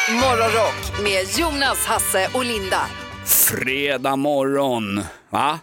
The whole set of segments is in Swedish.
Morgonrock med Jonas, Hasse och Linda. Fredag morgon, va?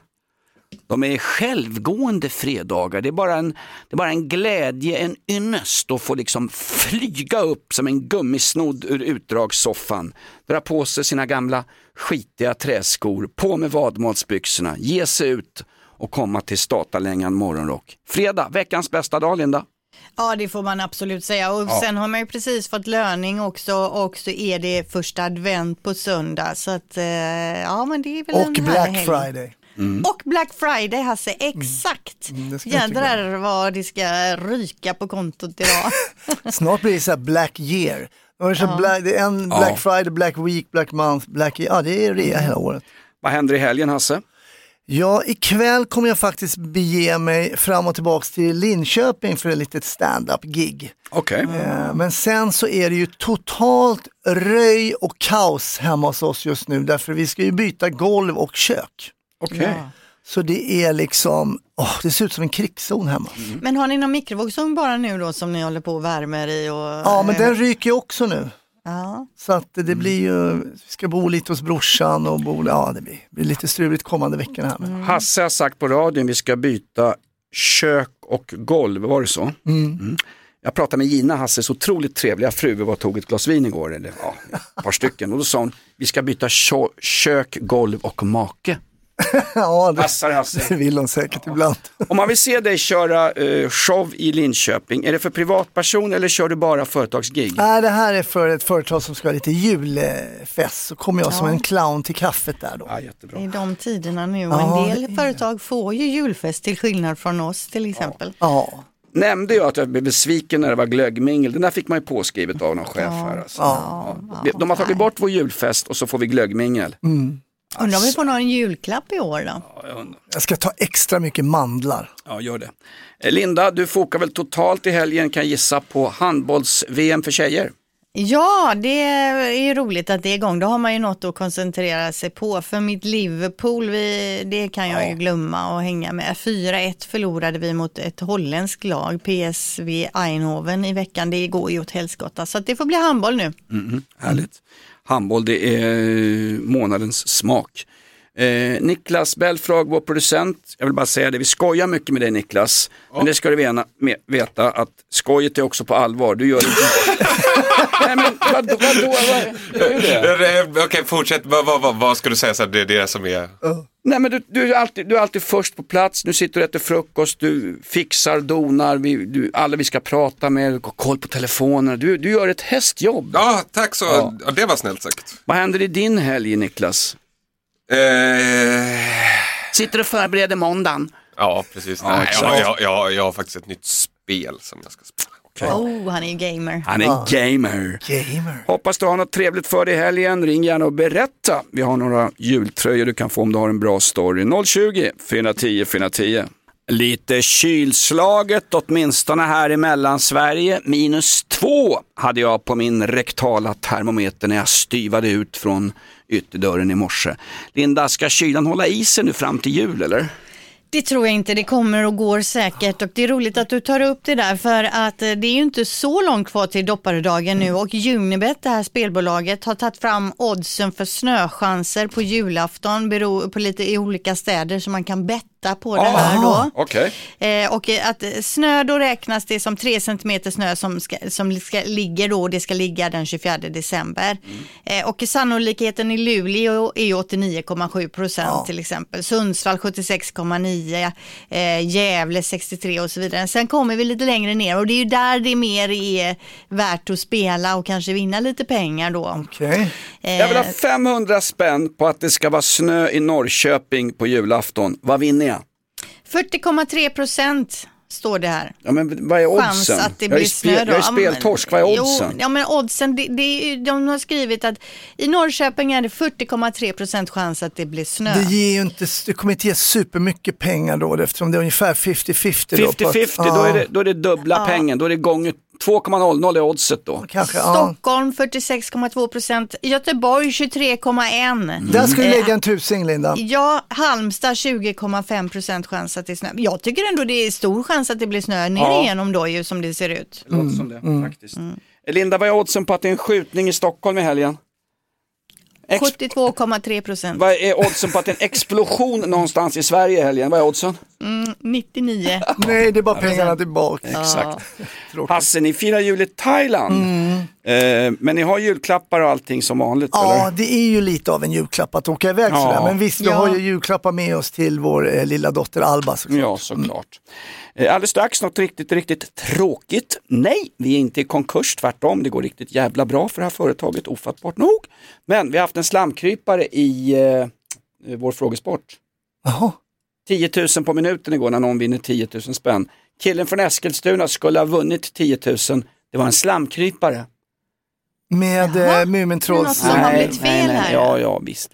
De är självgående fredagar. Det är bara en glädje, en ynnest att få liksom flyga upp som en gummisnodd ur utdragssoffan. Dra på sig sina gamla skitiga träskor, på med vadmatsbyxorna, ge sig ut och komma till Statalängan morgonrock. Fredag, veckans bästa dag, Linda. Ja, det får man absolut säga. Och sen har man ju precis fått löning också. Och så är det första advent på söndag. Så att, ja, men det är väl och Black Friday. Mm. Och Black Friday, Hasse, exakt. Jädrar vad det ska ryka på kontot idag. Snart blir det så här Black Year. Det är en Black Friday, Black Week, Black Month, Black Year. Ja, det är rea hela året. Vad händer i helgen, Hasse? Ja, ikväll kommer jag faktiskt bege mig fram och tillbaka till Linköping för ett litet stand-up-gig. Okej. Men sen så är det ju totalt röj och kaos hemma hos oss just nu. Därför vi ska ju byta golv och kök. Okej. Ja. Så det är liksom, det ser ut som en krigszon hemma. Mm. Men har ni någon mikrovågsugn bara nu då som ni håller på och värmer i? Och, ja, men den ryker ju också nu. Ja. Så att det blir ju, vi ska bo lite hos brorsan och det blir lite struligt kommande veckorna här. Mm. Hasse har sagt på radion vi ska byta kök och golv, var det så? Mm. Jag pratade med Gina, Hasses otroligt trevliga fru, vi var och tog ett glas vin igår, eller ett par stycken, och då sa hon, vi ska byta kök, golv och make. Ja, det vill hon säkert ibland. Om man vill se dig köra show i Linköping, är det för privatperson eller kör du bara företagsgig? Nej, det här är för ett företag som ska ha lite julfest. Så kommer jag som en clown till kaffet där då. Ja, jättebra. I de tiderna nu, och en del företag får ju julfest till skillnad från oss till exempel. Ja. Nämnde jag att jag blev besviken när det var glöggmingel. Den där fick man ju påskrivet av någon chef här. Alltså. De har tagit bort vår julfest och så får vi glöggmingel. Undrar om vi får någon julklapp i år då? Ja, jag ska ta extra mycket mandlar. Ja, gör det. Linda, du fokar väl totalt i helgen, kan gissa på handbolls-VM för tjejer? Ja, det är ju roligt att det är igång. Då har man ju något att koncentrera sig på. För mitt Liverpool, det kan jag ju glömma och hänga med. 4-1 förlorade vi mot ett holländskt lag, PSV Eindhoven, i veckan. Det går ju åt helskotta. Så att det får bli handboll nu. Härligt. Handboll, det är månadens smak. Niklas Belfrag, vår producent, jag vill bara säga det, vi skojar mycket med dig, Niklas, men det ska du veta att skojet är också på allvar. Du gör det. Nej, men vadå? Okej, fortsätt. Vad ska du säga så att det är det som är... Nej, men du är alltid först på plats. Nu sitter du och äter frukost, du fixar, donar, alla vi ska prata med, du har koll på telefonen. Du gör ett hästjobb. Ja, tack så. Ja, det var snällt sagt. Vad händer i din helg, Niklas? Sitter du och förbereder måndagen? Ja, precis. Nej, jag har faktiskt ett nytt spel som jag ska spela. Han är ju gamer. Han är gamer. Hoppas du har något trevligt för dig i helgen. Ring gärna och berätta. Vi har några jultröjor du kan få om du har en bra story. 020-410-410. Lite kylslaget, åtminstone här i Mellansverige. -2 hade jag på min rektala termometer när jag styvade ut från ytterdörren i morse. Linda, ska kylan hålla i sig nu fram till jul, eller? Det tror jag inte, det kommer och går säkert, och det är roligt att du tar upp det där, för att det är ju inte så långt kvar till dopparedagen nu, och Unibet, det här spelbolaget, har tagit fram oddsen för snöchanser på julafton på lite i olika städer, så man kan betta på det här då. Okay. Och att snö då räknas det som 3 centimeter snö som ska ligga då, det ska ligga den 24 december. Och sannolikheten i Luleå är 89,7% till exempel. Sundsvall 76,9%, Gävle 63% och så vidare. Sen kommer vi lite längre ner, och det är ju där det mer är värt att spela och kanske vinna lite pengar då. Okay. Jag vill ha 500 spänn på att det ska vara snö i Norrköping på julafton. Vad vinner jag? 40,3% står det här. Ja, men vad är oddsen? Chans att det blir snö då. Jag är speltorsk, vad är oddsen? Ja, men oddsen, de har skrivit att i Norrköping är det 40,3% chans att det blir snö. Det kommer inte ge supermycket pengar då, eftersom det är ungefär 50-50. 50-50, då är det dubbla pengen, då är det gånger 2,00 är oddset då. Kanske, Stockholm 46,2%, Göteborg 23,1%. Där ska du lägga en tusing, Linda. Ja, Halmstad 20,5% chans att det är snö. Jag tycker ändå det är stor chans att det blir snö ner igenom då, ju som det ser ut. Det låter som det, faktiskt. Linda, vad är oddsen på att det är en skjutning i Stockholm i helgen? 72,3%. Vad är oddsen på att det är en explosion någonstans i Sverige i helgen? Vad är oddsen? 99. Nej, det är bara pengarna tillbaka. Exakt. Hasse, ni firar jul i Thailand. Men ni har julklappar och allting som vanligt, Ja, eller? det är ju lite av en julklapp att åka iväg sådär. Men visst, vi har ju julklappar med oss till vår lilla dotter Alba såklart. Ja, såklart. Alldeles strax något riktigt tråkigt. Nej, vi är inte i konkurs, tvärtom. Det går riktigt jävla bra för det här företaget, ofattbart nog. Men vi har haft en slamkrypare i vår frågesport. Jaha. 10 000 på minuten igår när någon vinner 10 000 spänn. Killen från Eskilstuna skulle ha vunnit 10 000. Det var en slamkrypare. Med Mumintrolls. Något som har blivit fel här. Ja, visst.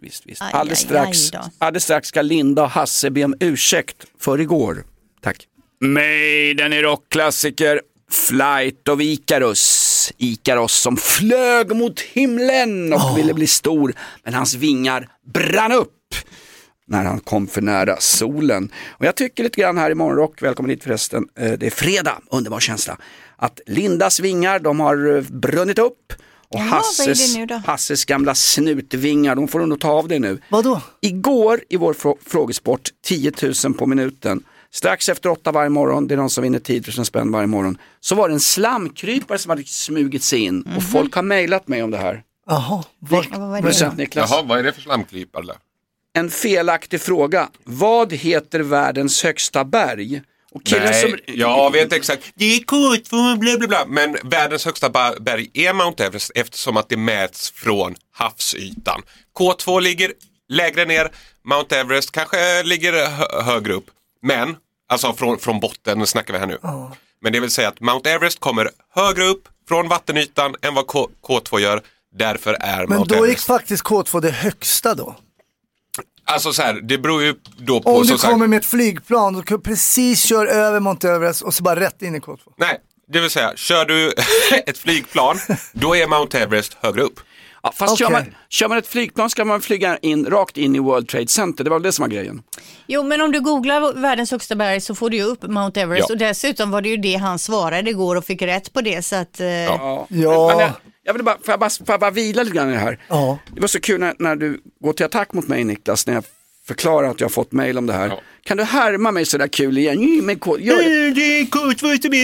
Alldeles strax ska Linda och Hasse be om ursäkt för igår. Tack. Maiden är rockklassiker. Flight of Icarus. Icarus som flög mot himlen och ville bli stor. Men hans vingar brann upp när han kom för nära solen. Och jag tycker lite grann här i Morgonrock, välkommen hit förresten, det är fredag, underbar känsla, att Lindas vingar, de har brunnit upp. Och Hasses gamla snutvingar, de får nog ta av det nu. Vadå? Igår i vår frågesport, 10 000 på minuten. Strax efter 8 varje morgon, det är någon som vinner 10 000 spänn varje morgon. Så var det en slamkrypare som hade smugit sig in. Och folk har mejlat mig om det här. Jaha, vad är det? Jaha, vad är det för slamkrypare? En felaktig fråga. Vad heter världens högsta berg? Och jag vet exakt. Det är K2, bla bla bla. Men världens högsta berg är Mount Everest eftersom att det mäts från havsytan. K2 ligger lägre ner. Mount Everest kanske ligger högre upp. Men, alltså från botten snackar vi här nu. Men det vill säga att Mount Everest kommer högre upp från vattenytan än vad K2 gör. Därför är Mount Everest. Men då gick faktiskt K2 det högsta då? Alltså så här, det beror ju då på... Om du kommer med ett flygplan, du kan precis köra över Mount Everest och så bara rätt in i K2. Nej, det vill säga, kör du ett flygplan, då är Mount Everest högre upp. Ja, fast kör man ett flygplan ska man flyga rakt in i World Trade Center, det var det som var grejen. Jo, men om du googlar världens högsta berg så får du ju upp Mount Everest. Ja. Och dessutom var det ju det han svarade igår och fick rätt på det. Så att, Ja. Jag vill bara vila lite grann i det här. Ja. Det var så kul när du går till attack mot mig, Niklas, när jag förklarar att jag har fått mejl om det här. Ja. Kan du härma mig så där kul igen? Det är K2 som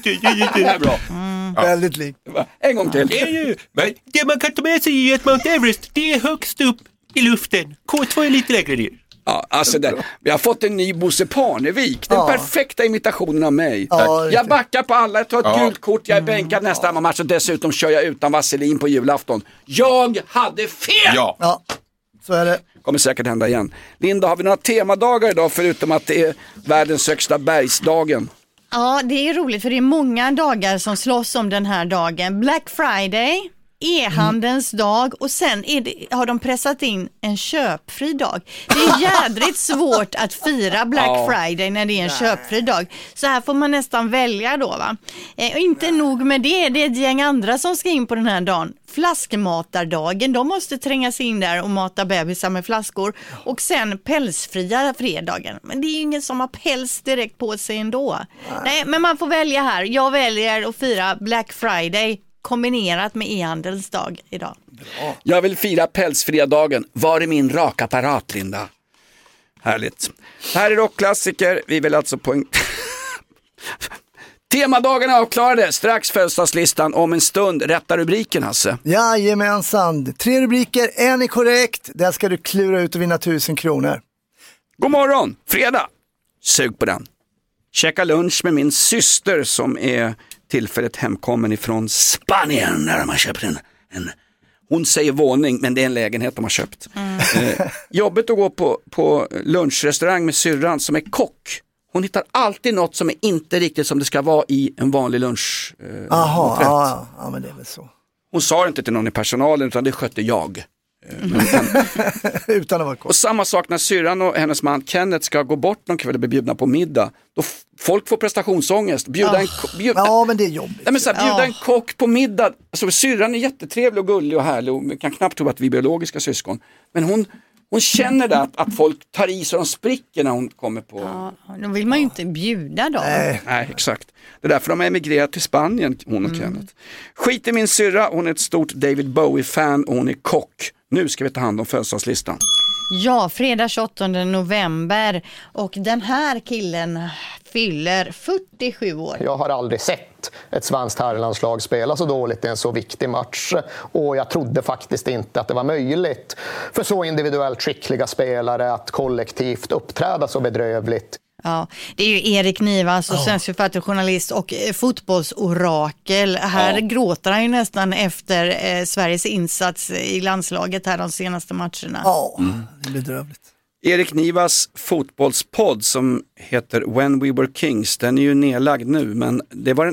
är bra. Väldigt likt. En gång till. Men det man kan ta med sig är att Mount Everest, det är högst upp i luften. K2 är lite lägre ner. Ja, alltså vi har fått en ny Bosse Parnevik. Den perfekta imitationen av mig. Ja, jag backar på alla, jag tar ett gult kort, jag är bänkad nästa match och dessutom kör jag utan vaselin på julafton. Jag hade fel! Ja, så är det. Kommer säkert hända igen. Linda, har vi några temadagar idag förutom att det är världens högsta bergsdagen? Ja, det är roligt för det är många dagar som slåss om den här dagen. Black Friday, e-handelns dag och sen har de pressat in en köpfri dag. Det är jädrigt svårt att fira Black Friday när det är en köpfri dag. Så här får man nästan välja då, va? Och inte nog med det, det är ett gäng andra som ska in på den här dagen. Flaskmatardagen, de måste tränga sig in där och mata bebisar med flaskor. Och sen pälsfria fredagen. Men det är ju ingen som har päls direkt på sig ändå. Nej, men man får välja här. Jag väljer att fira Black Friday kombinerat med e-handelns dag idag. Bra. Jag vill fira pälsfria dagen. Var är min rakapparat, Linda? Härligt. Det här är rockklassiker. Vi vill alltså Temadagarna avklarade. Strax födelsedagslistan om en stund. Rätta rubriken, Hasse. Jajamensan. 3 rubriker, en är korrekt. Där ska du klura ut och vinna 1000 kronor. God morgon, fredag. Sug på den. Käka lunch med min syster som är tillfället hemkommen ifrån Spanien när de har köpt en hon säger våning, men det är en lägenhet de har köpt. Jobbet att gå på lunchrestaurang med syrran som är kock. Hon hittar alltid något som är inte riktigt som det ska vara i en vanlig lunch. Ja, men det är väl så. Hon sa inte till någon i personalen utan det skötte jag. Utan att vara kock. Och samma sak när syrran och hennes man Kenneth ska gå bort någon kväll och bli bjudna på middag. Då folk får prestationsångest. Men det är jobbigt. Nej, men bjuda en kock på middag. Alltså, syrran är jättetrevlig och gullig och härlig och kan knappt tro att vi är biologiska syskon. Men hon Hon känner det att folk tar i så de spricker när hon kommer på... Ja, då vill man ju inte bjuda då. Nej, exakt. Det är därför de har emigrerat till Spanien, hon och Kenneth. Skit i min syrra, hon är ett stort David Bowie-fan och hon är kock. Nu ska vi ta hand om födelsedagslistan. Ja, fredag 28 november och den här killen fyller 47 år. Jag har aldrig sett ett svenskt herrlandslag spela så dåligt i en så viktig match och jag trodde faktiskt inte att det var möjligt för så individuellt skickliga spelare att kollektivt uppträda så bedrövligt. Ja, det är ju Erik Nivas och svensk författare, journalist och fotbollsorakel. Här gråter han ju nästan efter Sveriges insats i landslaget här de senaste matcherna. Ja, det är bedrövligt. Erik Nivas fotbollspodd som heter When We Were Kings, den är ju nedlagd nu, men det var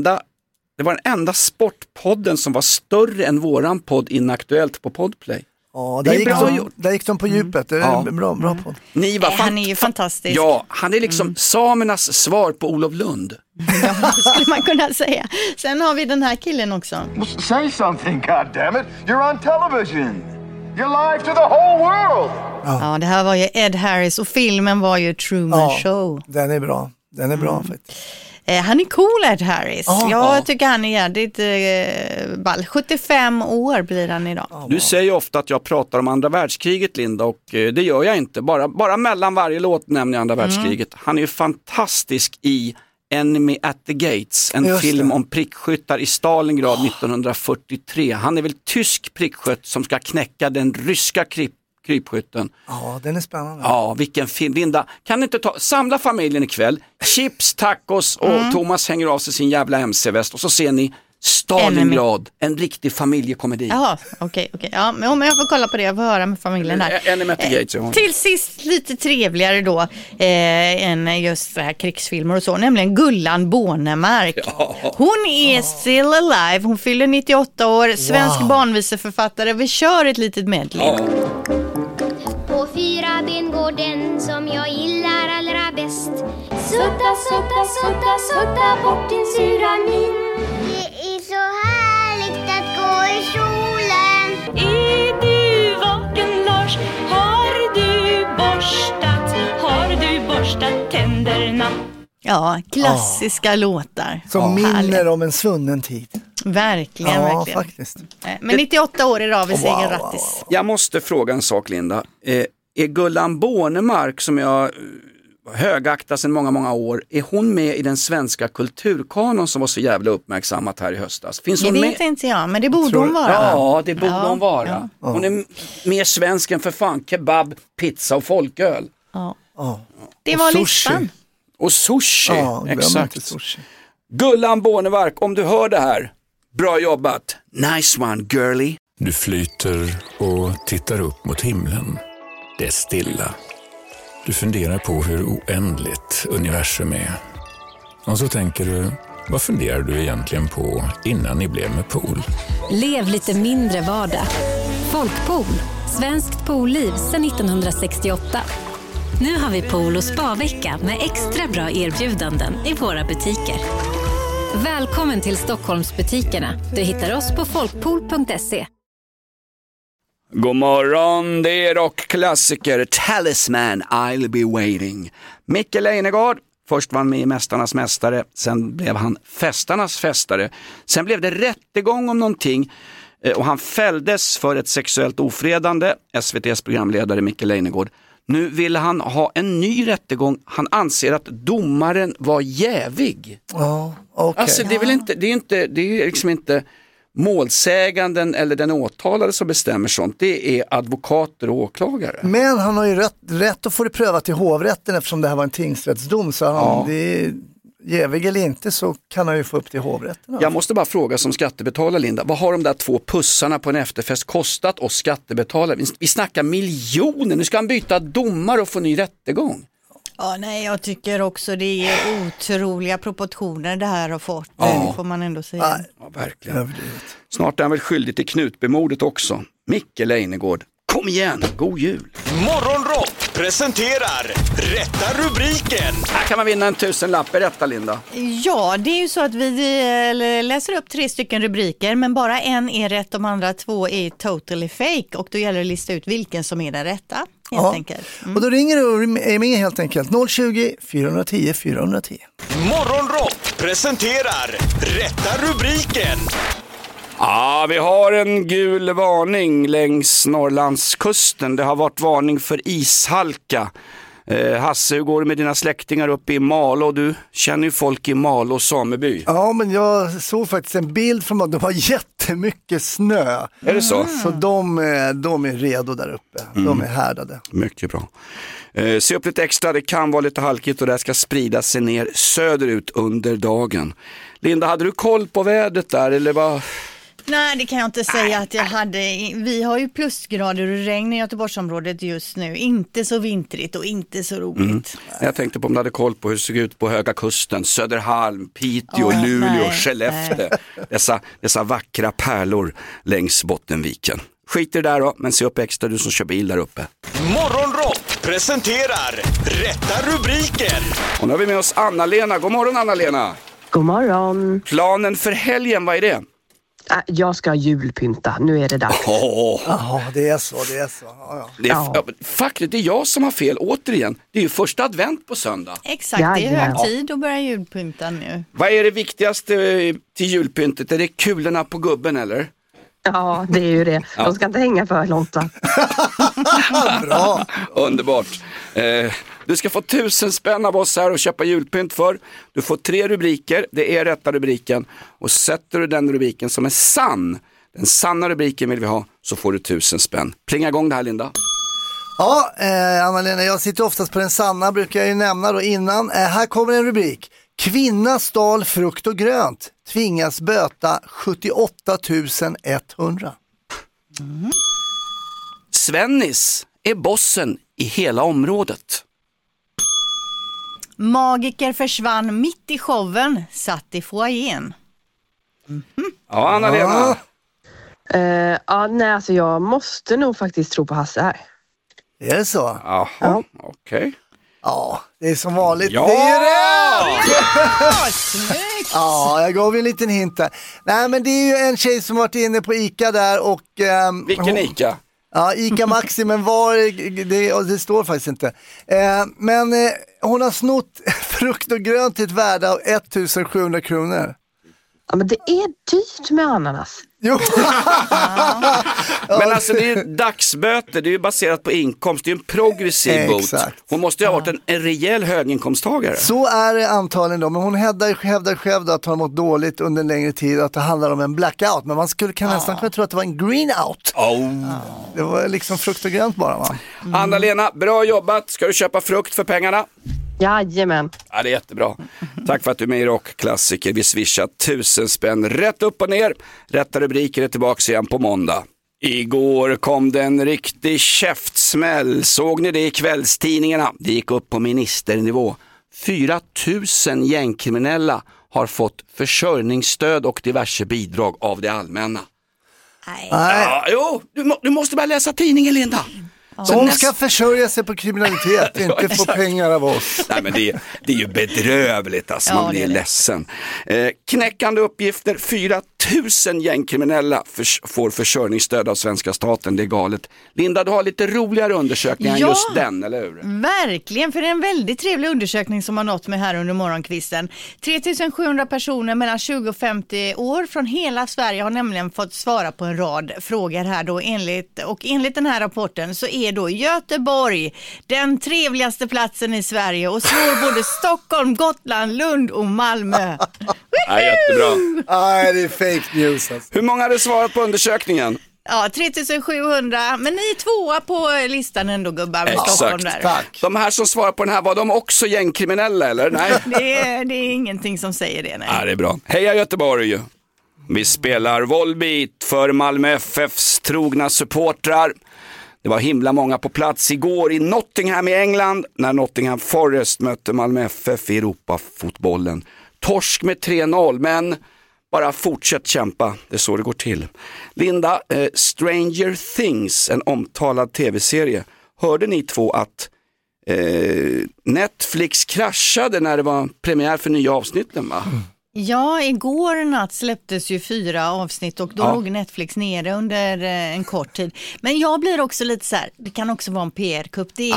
den enda sportpodden som var större än våran podd Inaktuellt på Podplay. Ja, där gick de på djupet. Det är en bra podd. Niva, han är ju fantastisk. Ja, han är liksom samernas svar på Olof Lund. Ja, det skulle man kunna säga. Sen har vi den här killen också. Say something, goddammit. You're on television. You're live to the whole world. Ja, det här var ju Ed Harris och filmen var ju Truman Show. Den är bra. Den är bra faktiskt. Han är cool, Ed Harris. Jag tycker han är jävligt ball. 75 år blir han idag. Du säger ofta att jag pratar om andra världskriget, Linda, och det gör jag inte. Bara mellan varje låt nämner jag andra världskriget. Han är ju fantastisk i Enemy at the Gates, en film om prickskyttar i Stalingrad 1943. Han är väl tysk prickskytt som ska knäcka den ryska krypskytten. Ja, den är spännande. Ja, vilken film. Linda, kan inte samla familjen ikväll, chips, tacos och Thomas hänger av sig sin jävla MC-väst och så ser ni Stalingrad, en riktig familjekomedi. Jaha, okej. Ja, men om jag får kolla på det, jag får höra med familjen här. Till sist lite trevligare då än just det här krigsfilmer och så, nämligen Gullan Bornemark. Ja. Hon är still alive, hon fyller 98 år, svensk barnviseförfattare. Vi kör ett litet medley. På 4 ben går den som jag gillar allra bäst. Sudda, sudda, sudda, sudda bort din sura min. Det är så härligt att gå i solen. Är du vaken, Lars? Har du borstat tänderna? Ja, klassiska låtar. Som minner om en svunnen tid. Verkligen. Faktiskt. Men 98 år idag, vi säger grattis. Jag måste fråga en sak, Linda. Är Gullan Bornemark, som jag högaktar sedan många år, är hon med i den svenska kulturkanon som var så jävla uppmärksammat här i höstas? Finns hon det med? vet inte jag, men det borde hon vara. Ja, det borde hon vara. Ja. Hon är mer svensk än för fan kebab, pizza och folköl. Ja. Det var listan. Och sushi, exakt. Sushi. Gullan Bornemark, om du hör det här, bra jobbat. Nice one, girly. Du flyter och tittar upp mot himlen. Det är stilla. Du funderar på hur oändligt universum är. Och så tänker du, vad funderar du egentligen på innan ni blev med pool? Lev lite mindre vardag. Folkpool, svenskt poolliv sedan 1968. Nu har vi pool- och spa-vecka med extra bra erbjudanden i våra butiker. Välkommen till Stockholmsbutikerna. Du hittar oss på folkpool.se. God morgon, det är rockklassiker Talisman, I'll be waiting. Micke Leijnegard, först var han med i Mästarnas mästare, sen blev han Fästarnas fästare. Sen blev det rättegång om någonting och han fälldes för ett sexuellt ofredande, SVT:s programledare Micke Leijnegard. Nu vill han ha en ny rättegång. Han anser att domaren var jävig. Alltså det är väl inte, det är liksom inte målsäganden eller den åtalade som bestämmer sånt. Det är advokater och åklagare. Men han har ju rätt att få det prövat i hovrätten eftersom det här var en tingsrättsdom. Så det är jävig eller inte så kan han ju få upp till hovrätten. Jag måste bara fråga som skattebetalare, Linda. Vad har de där 2 pussarna på en efterfest kostat oss skattebetalare? Vi snackar miljoner. Nu ska han byta domar och få ny rättegång. Ja, nej, jag tycker också det är otroliga proportioner det här har fått. Det får man ändå säga. Ja, verkligen. Snart är han väl skyldig till Knutbymordet också. Micke Leijnegard, Kom igen, god jul! Morgonrock presenterar Rätta rubriken. Här kan man vinna en 1000-lapp. Berätta, Linda. Ja, det är ju så att vi läser upp 3 stycken rubriker, men bara en är rätt, de andra 2 är totally fake, och då gäller det att lista ut vilken som är den rätta, helt enkelt. Och då ringer du med helt enkelt 020-410 410. Morgonrock presenterar Rätta rubriken. Ja, vi har en gul varning längs Norrlandskusten. Det har varit varning för ishalka. Hasse, hur går det med dina släktingar uppe i Malå? Du känner ju folk i Malå sameby. Ja, men jag såg faktiskt en bild från att de har jättemycket snö. Är det så? Så de är redo där uppe. De är härdade. Mycket bra. Se upp lite extra, det kan vara lite halkigt och det ska sprida sig ner söderut under dagen. Linda, hade du koll på vädret där eller vad? Nej, det kan jag inte säga att jag hade. Vi har ju plusgrader och regn i Göteborgsområdet just nu. Inte så vintrigt och inte så roligt. Jag tänkte på om du hade koll på hur det såg ut på Höga Kusten, Södermalm, Piteå, Luleå, Skellefteå. Dessa vackra pärlor längs Bottenviken. Skit i det där då, men se upp extra du som kör bil där uppe. Morgonrock presenterar Rätta rubriken. Och nu har vi med oss Anna-Lena. God morgon, Anna-Lena. God morgon. Planen för helgen, vad är det? Jag ska julpynta, nu är det dags. Ja, det är så. Ja. Faktiskt, det är jag som har fel återigen. Det är ju första advent på söndag. Exakt, det är hög tid att börja julpynta nu. Vad är det viktigaste till julpyntet? Är det kulorna på gubben eller? Ja, det är ju det. De ska inte hänga för långt. Bra. Underbart. Du ska få 1000 spänn av oss här och köpa julpynt för. Du får 3 rubriker, det är rätta rubriken. Och sätter du den rubriken som är sann, den sanna rubriken vill vi ha, så får du 1000 spänn. Plinga igång det här, Linda. Ja, Anna-Lena, jag sitter oftast på den sanna, brukar jag ju nämna då innan. Här kommer en rubrik. Kvinna stal frukt och grönt. Tvingas böta 78 100. Svennis är bossen i hela området. Magiker försvann mitt i showen, satt i foajén. Ja, Anna-Lena. Nej, alltså jag måste nog faktiskt tro på Hasse här. Är det så? Jaha, okej. Ja, det är som vanligt. Ja! Det är det! Ja, jag gav ju en liten hint där. Nej, men det är ju en tjej som varit inne på ICA där och... Vilken ICA? Ja, ICA Maxi, men det står faktiskt inte. Men hon har snott frukt och grönt till ett värde av 1700 kronor. Ja, men det är dyrt med ananas. Jo. Men alltså det är ju dagsböter, det är ju baserat på inkomst, det är ju en progressiv bot. Hon måste ju ha varit en rejäl höginkomsttagare. Så är det antagligen då, men hon hävdar själv då att hon har mått dåligt under en längre tid, att det handlar om en blackout, men man kan nästan kunna tro att det var en green out. Det var liksom frukt och grönt bara, va? Anna-Lena, bra jobbat, ska du köpa frukt för pengarna? Jajamän. Ja, det är jättebra. Tack för att du är med i Rockklassiker. Vi swishar 1000 spänn rätt upp och ner. Rätta rubriker är tillbaka igen på måndag. Igår kom det en riktig käftsmäll. Såg ni det i kvällstidningarna? Det gick upp på ministernivå. 4000 gängkriminella har fått försörjningsstöd och diverse bidrag av det allmänna. Nej. Ja, jo, du måste bara läsa tidningen, Linda. De ska försörja sig på kriminalitet, inte få pengar av oss. Nej, men det är ju bedrövligt, alltså. Man blir ledsen. Knäckande uppgifter, 4000 gängkriminella får försörjningsstöd av svenska staten, det är galet. Linda, du har lite roligare undersökningar än just den, eller hur? Verkligen, för det är en väldigt trevlig undersökning som har nått mig här under morgonkvisten. 3700 personer mellan 20 och 50 år från hela Sverige har nämligen fått svara på en rad frågor här då, enligt den här rapporten så är då Göteborg den trevligaste platsen i Sverige och slår både Stockholm, Gotland, Lund och Malmö. Ja, jättebra. Nej, det är fake news. Alltså. Hur många hade svarat på undersökningen? Ja, 3700, men ni är tvåa på listan ändå, gubbar med Stockholm där. Tack. De här som svarar på den här, var de också gängkriminella eller? Nej. Det är ingenting som säger det, nej. Ja, det är bra. Heja Göteborg! Vi spelar Volbeat för Malmö FFs trogna supportrar. Det var himla många på plats igår i Nottingham i England när Nottingham Forest mötte Malmö FF i Europafotbollen. Torsk med 3-0, men Bara fortsätt kämpa, det är så det går till. Linda, Stranger Things, en omtalad tv-serie. Hörde ni två att Netflix kraschade när det var premiär för nya avsnitten, va? Ja, igår natt släpptes ju 4 avsnitt och då låg Netflix nere under en kort tid. Men jag blir också lite så här, det kan också vara en PR-kupp. Det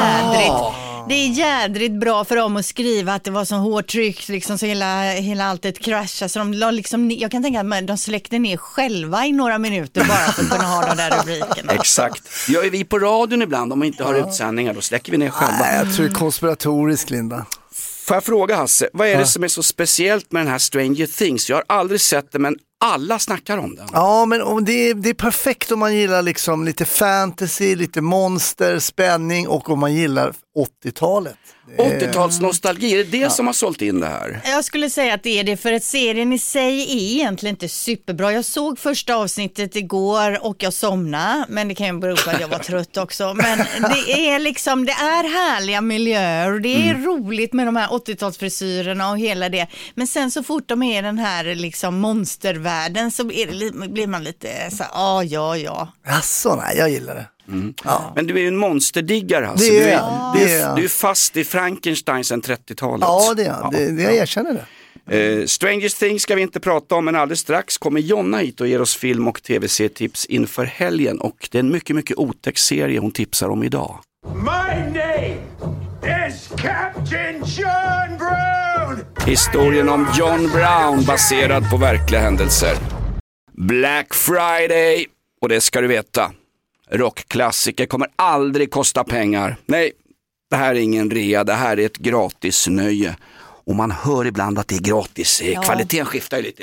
är jädrigt bra för dem att skriva att det var så hårt tryck liksom, så hela alltet kraschade. Så de la liksom, jag kan tänka att de släckte ner själva i några minuter bara för att kunna ha de där rubrikerna. Exakt. Gör vi på radion ibland, om vi inte har utsändningar, då släcker vi ner själva. Jag tror det är konspiratoriskt, Linda. Får jag fråga, Hasse, vad är det som är så speciellt med den här Stranger Things? Jag har aldrig sett det, men alla snackar om den. Ja, men det är perfekt om man gillar liksom lite fantasy, lite monster, spänning och om man gillar 80-talet. 80-talsnostalgi, är det som har sålt in det här? Jag skulle säga att det är det, för att serien i sig är egentligen inte superbra. Jag såg första avsnittet igår och jag somnade, men det kan ju bero på att jag var trött också. Men det är liksom, det är härliga miljöer och det är roligt med de här 80-talsfrisyrerna och hela det. Men sen så fort de är den här liksom monstervärlden så blir man lite så ja. Asså, nej, jag gillar det. Ja. Men du är ju en monsterdiggare, alltså. Du är fast i Frankenstein sedan 30-talet. Ja, jag erkänner det. Stranger Things ska vi inte prata om, men alldeles strax kommer Jonna hit och ger oss film- och tv-serietips inför helgen. Och det är en mycket, mycket otäck serie hon tipsar om idag. My name is Captain John Brown! Historien om John Brown baserad på verkliga händelser. Black Friday, och det ska du veta. Rockklassiker kommer aldrig kosta pengar. Nej, det här är ingen rea, det här är ett gratis nöje. Och man hör ibland att det är gratis. Kvaliteten skiftar ju lite.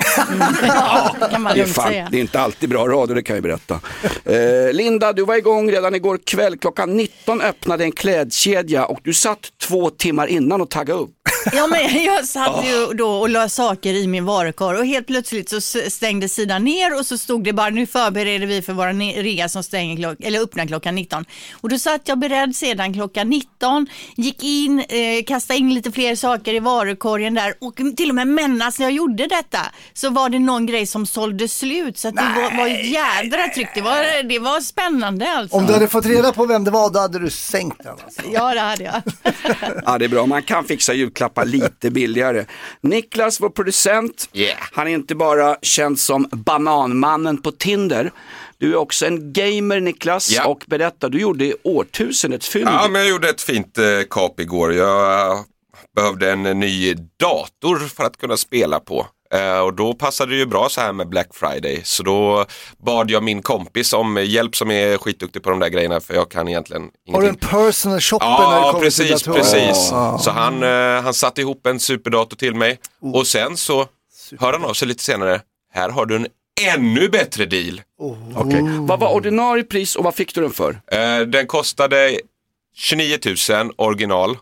Det är inte alltid bra radio, det kan jag berätta. Linda, du var igång redan igår kväll. Klockan 19 öppnade en klädkedja och du satt 2 timmar innan och taggade upp. Ja, men jag satt ju då och la saker i min varukorg och helt plötsligt så stängde sidan ner och så stod det bara, nu förbereder vi för våra rea som öppnar klockan 19. Och då satt jag beredd sedan klockan 19, gick in, kastade in lite fler saker i varukorgen där och till och med när jag gjorde detta så var det någon grej som sålde slut, så att det var jädra tryck. Det var spännande alltså. Om du hade fått reda på vem det var, då hade du sänkt den alltså. Ja, det hade jag. Ja, det är bra. Man kan fixa julklappar lite billigare. Niklas, vår producent, han är inte bara känd som bananmannen på Tinder. Du är också en gamer, Niklas, och berätta, du gjorde årtusendets fynd. Ja, men jag gjorde ett fint kap igår. Jag behövde en ny dator för att kunna spela på. Och då passade det ju bra så här med Black Friday. Så då bad jag min kompis om hjälp som är skitduktig på de där grejerna, för jag kan egentligen ingenting. Har du en personal shopper? Ja, precis. Så han satte ihop en superdator till mig. Och sen så hör han av sig lite senare. Här har du en ännu bättre deal. Okay. Vad var ordinarie pris och vad fick du den för? Den kostade 29 000 original.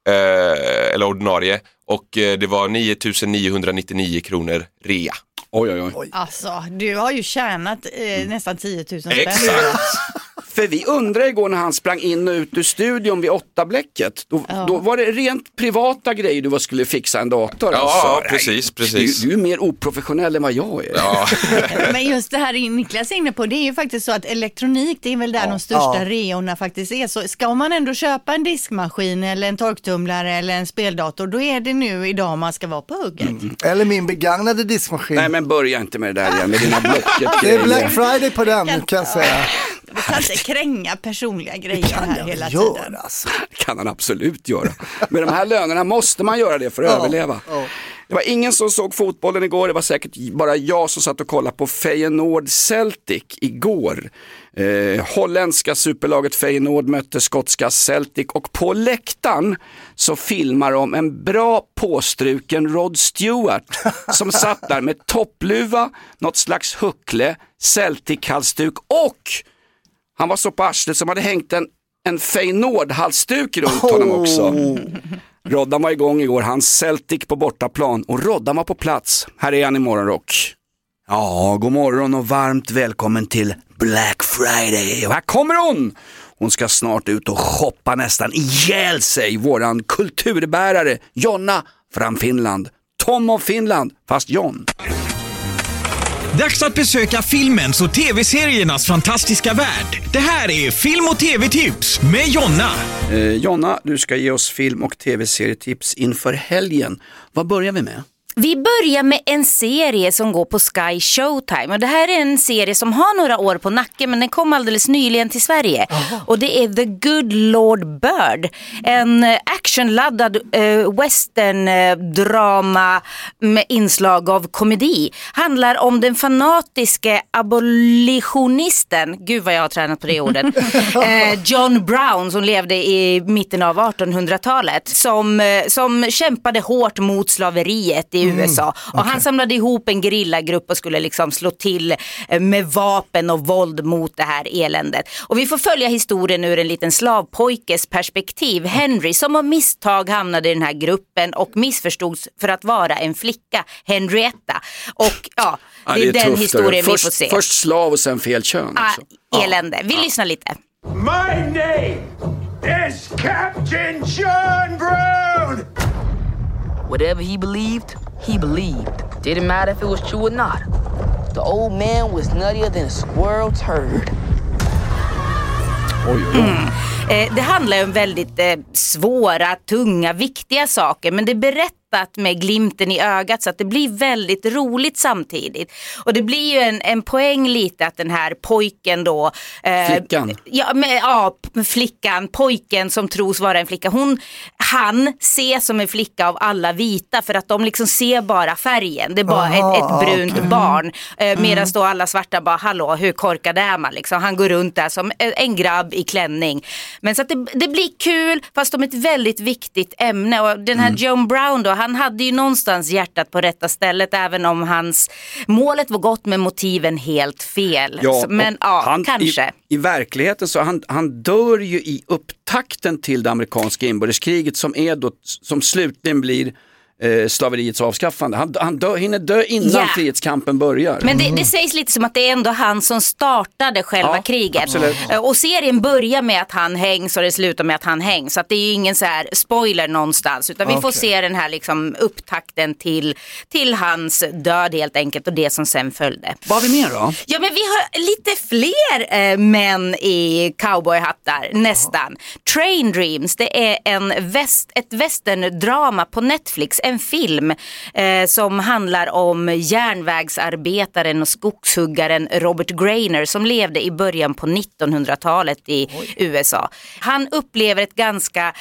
Eller ordinarie, och det var 9 999 kronor rea. Oj. Alltså, du har ju tjänat nästan 10 000 spänn. Exakt. För vi undrade igår när han sprang in och ut ur studion vid 8-bläcket. Då var det rent privata grejer du skulle fixa en dator. Ja, precis. Du är mer oprofessionell än vad jag är. Ja. Men just det här Niklas är inne på, det är ju faktiskt så att elektronik, det är väl där de största reorna faktiskt är. Så ska man ändå köpa en diskmaskin eller en torktumlare eller en speldator, då är det nu idag man ska vara på hugget. Eller min begagnade diskmaskin. Nej, men börja inte med det där igen med dina blocket. Det är Black Friday på den, kan jag säga. Du kan inte kränga personliga grejer här hela tiden. Alltså. Det kan han absolut göra. Med de här lönerna måste man göra det för att överleva. Det var ingen som såg fotbollen igår. Det var säkert bara jag som satt och kollade på Feyenoord Celtic igår. Holländska superlaget Feyenoord mötte skotska Celtic, och på läktaren så filmar de en bra påstruken Rod Stewart som satt där med toppluva, något slags huckle, Celtic-halsduk, och han var så på arslet som hade hängt en Feyenoord-halsduk runt honom också. Roddan var igång igår, hans Celtic på bortaplan, och Roddan var på plats. Här är han i Morgonrock. Ja, god morgon och varmt välkommen till Black Friday. Och här kommer hon! Hon ska snart ut och shoppa nästan ihjäl sig. Våran kulturbärare Jonna från Finland. Tom av Finland, fast John. Dags att besöka filmens och tv-seriernas fantastiska värld. Det här är Film- och tv-tips med Jonna. Jonna, du ska ge oss film- och tv-serietips inför helgen. Vad börjar vi med? Vi börjar med en serie som går på Sky Showtime. Och det här är en serie som har några år på nacken, men den kom alldeles nyligen till Sverige. Och det är The Good Lord Bird. En actionladdad western-drama med inslag av komedi. Handlar om den fanatiske abolitionisten, gud vad jag har tränat på det ordet, John Brown, som levde i mitten av 1800-talet. Som kämpade hårt mot slaveriet i USA. Och han samlade ihop en gerillagrupp och skulle liksom slå till med vapen och våld mot det här eländet. Och vi får följa historien ur en liten slavpojkes perspektiv. Henry, som av misstag hamnade i den här gruppen och missförstods för att vara en flicka, Henrietta. Och ja, det är den historien vi får se. Först slav och sen fel kön. Elände. Vi lyssnar lite. My name is Captain John Brown! Whatever he believed, he believed. Didn't matter if it was true or not. The old man was nuttier than a squirrel's herd. Det handlar om väldigt svåra, tunga, viktiga saker, men det berättat med glimten i ögat så att det blir väldigt roligt samtidigt. Och det blir ju en poäng lite att den här pojken då... Flickan. Flickan, pojken som tros vara en flicka. Han ses som en flicka av alla vita för att de liksom ser bara färgen. Det är bara ett brunt barn. Medan då alla svarta bara, hallå, hur korkad är man? Liksom. Han går runt där som en grabb i klänning. Men så att det blir kul, fast om ett väldigt viktigt ämne. Och den här John Brown då, han hade ju någonstans hjärtat på rätta stället, även om målet var gott med motiven helt fel. Ja, men kanske. I verkligheten så han dör ju i upptakten till det amerikanska inbördeskriget som slutligen blir slaveriets avskaffande. Han hinner dö innan frihetskampen börjar. Men det sägs lite som att det är ändå han som startade själva kriget. Absolut. Och serien börjar med att han hängs och det slutar med att han hängs. Så att det är ju ingen så här spoiler någonstans, utan vi får se den här liksom upptakten till hans död helt enkelt, och det som sen följde. Vad har vi mer då? Ja, men vi har lite fler män i cowboyhattar, nästan. Train Dreams, det är ett westerndrama på Netflix. En film som handlar om järnvägsarbetaren och skogshuggaren Robert Grainer som levde i början på 1900-talet i USA. Han upplever ett ganska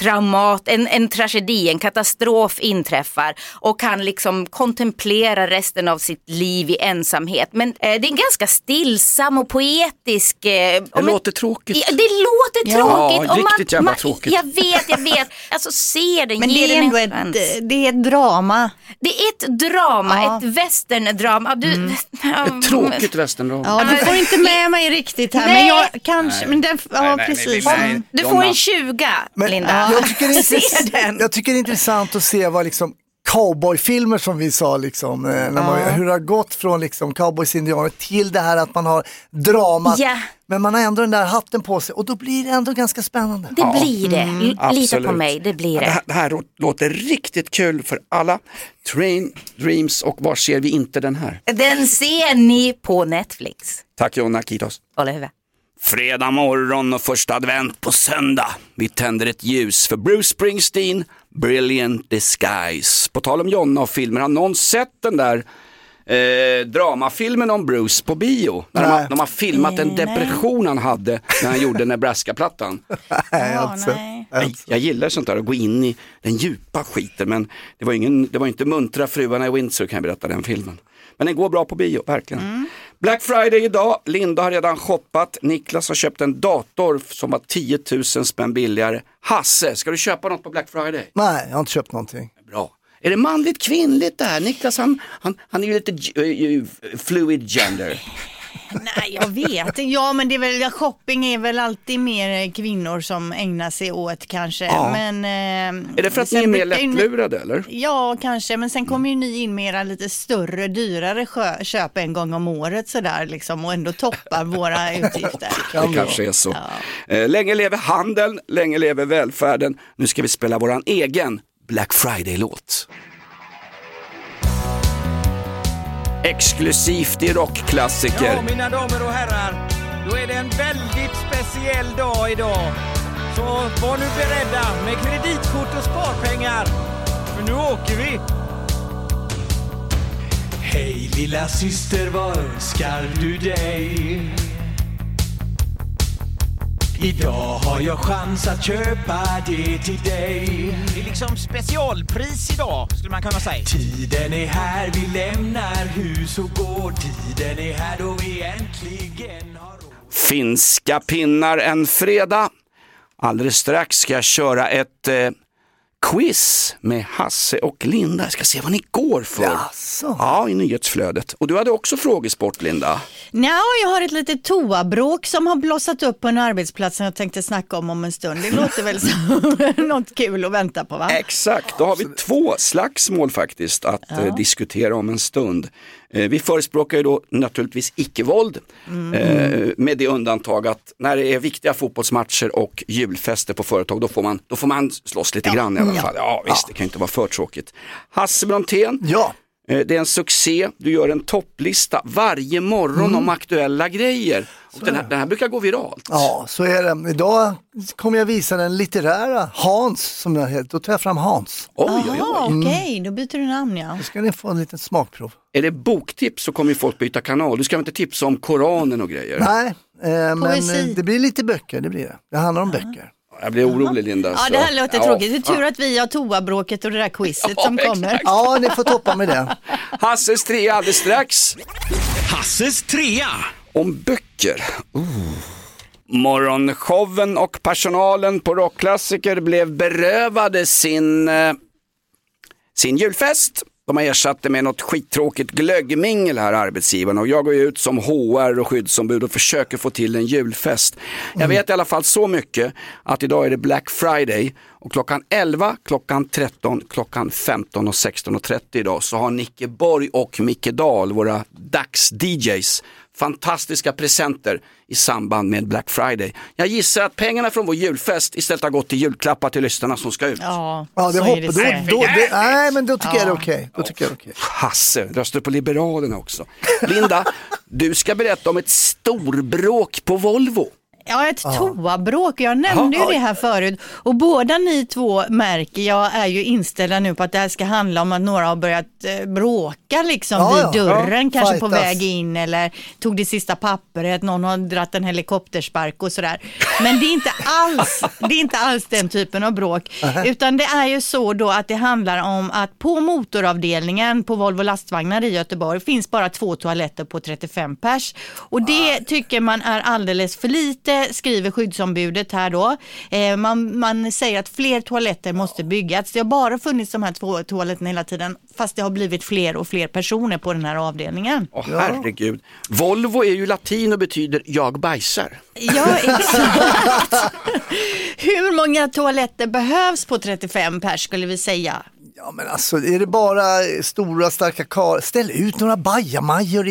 en tragedi, en katastrof inträffar och kan liksom kontemplera resten av sitt liv i ensamhet. Men det är en ganska stillsam och poetisk... det låter tråkigt. Det låter tråkigt. Ja, riktigt jävla tråkigt. Jag vet. Alltså se den. Men det är ändå ett drama. Det är ett drama, ett westerndrama. Ett tråkigt westerndrama. Ja, du får inte med mig riktigt här. Nej. Men jag kanske... Men den, precis. Nej, du får en 20, Linda. Jag tycker det är intressant att se vad liksom cowboyfilmer som vi sa liksom, hur det har gått från liksom cowboys-indianer till det här att man har dramat. Yeah. Men man har ändå den där hatten på sig och då blir det ändå ganska spännande. Det blir det. Lita på mig, det blir det. Det här låter riktigt kul för alla. Train Dreams, och var ser vi inte den här? Den ser ni på Netflix. Tack Jonna, kitos. Hålla huvudet. Fredag morgon och första advent på söndag. Vi tänder ett ljus för Bruce Springsteen, Brilliant Disguise. På tal om Jonna och filmer, har någon sett den där dramafilmen om Bruce på bio? När de har filmat en depression han hade när han gjorde Nebraska-plattan. Jag gillar sånt där, att gå in i den djupa skiten, men det var inte muntra fruarna i Windsor, kan jag berätta, den filmen. Men den går bra på bio, verkligen. Black Friday idag. Linda har redan shoppat. Niklas har köpt en dator som var 10 000 spänn billigare. Hasse, ska du köpa något på Black Friday? Nej, jag har inte köpt någonting. Bra. Är det manligt, kvinnligt det här? Niklas, han är ju lite fluid gender. Nej, jag vet. Ja, men det är väl, shopping är väl alltid mer kvinnor som ägnar sig åt kanske. Ja. Men, är det för att ni är mer lättlurade eller? Ja, kanske. Men sen kommer ju ni in med era lite större, dyrare köp en gång om året sådär liksom, och ändå toppar våra utgifter. Det kanske är så. Ja. Länge lever handeln, länge lever välfärden. Nu ska vi spela våran egen Black Friday-låt. exklusivt i rockklassiker. Ja, mina damer och herrar, då är det en väldigt speciell dag idag. Så var nu beredda med kreditkort och sparpengar, för nu åker vi. Hej lilla syster, vad önskar du dig? Idag har jag chans att köpa det till dig. Det är liksom specialpris idag, skulle man kunna säga. Tiden är här, vi lämnar hus och går. Tiden är här då vi äntligen har råd. Finska pinnar en fredag. Alldeles strax ska jag köra ett quiz med Hasse och Linda. Jag ska se vad ni går för. Jaså. Ja, i nyhetsflödet. Och du hade också frågesport, Linda. Ja, jag har ett litet toabråk som har blossat upp på en arbetsplats som jag tänkte snacka om en stund. Det låter väl som något kul att vänta på, va? Exakt, då har vi 2 slagsmål faktiskt att diskutera om en stund. Vi förespråkar ju då naturligtvis icke-våld med det undantag att när det är viktiga fotbollsmatcher och julfester på företag då får man slåss lite grann i alla fall. Ja visst, det kan inte vara för tråkigt. Hasse Brontén, det är en succé. Du gör en topplista varje morgon om aktuella grejer. Och den här brukar gå viralt. Ja, så är det. Idag kommer jag visa den litterära Hans som jag heter. Då tar jag fram Hans. Okej, då byter du namn, ja. Då ska ni få en liten smakprov. Är det boktips så kommer ju folk byta kanal. Du ska inte tipsa om Koranen och grejer. Nej, men det blir lite böcker, det blir det. Det handlar om böcker. Jag blir orolig, Linda. Ja, det här låter tråkigt. Det är tur att vi har toabråket och det där quizet som kommer. Ja, ni får toppa med det. Hasses 3 alldeles strax. Hasses 3. Om böcker. Morgonshowen och personalen på Rockklassiker blev berövade sin julfest. De har ersatt det med något skittråkigt glöggmingel här, arbetsgivaren. Och jag går ut som HR och skyddsombud och försöker få till en julfest. Jag vet i alla fall så mycket att idag är det Black Friday. Och klockan 11, klockan 13, klockan 15 och 16.30 idag så har Nicke Borg och Micke Dahl, våra dags-DJs, fantastiska presenter i samband med Black Friday. Jag gissar att pengarna från vår julfest istället har gått till julklappar till lyssnarna som ska ut. Ja, det hoppas nej, men då tycker jag det är okej. Då tycker jag det är okej. Hasse, röstar på Liberalerna också. Linda, du ska berätta om ett storbråk på Volvo. Ja, ett toabråk. Jag nämnde ju det här förut. Och båda ni två märker jag är ju inställda nu på att det här ska handla om att några har börjat bråka liksom vid dörren. Kanske fightas på väg in eller tog det sista pappret. Någon har dratt en helikopterspark och sådär. Men det är inte alls den typen av bråk. Utan det är ju så då att det handlar om att på motoravdelningen på Volvo lastvagnar i Göteborg finns bara 2 toaletter på 35 pers. Och det tycker man är alldeles för lite, skriver skyddsombudet här då. Man säger att fler toaletter måste byggas. Det har bara funnits de här 2 toaletterna hela tiden, fast det har blivit fler och fler personer på den här avdelningen. Herregud. Volvo är ju latin och betyder jag bajsar. Ja, exakt. Hur många toaletter behövs på 35 pers skulle vi säga? Ja, men alltså är det bara stora starka kar, ställ ut några bajamajor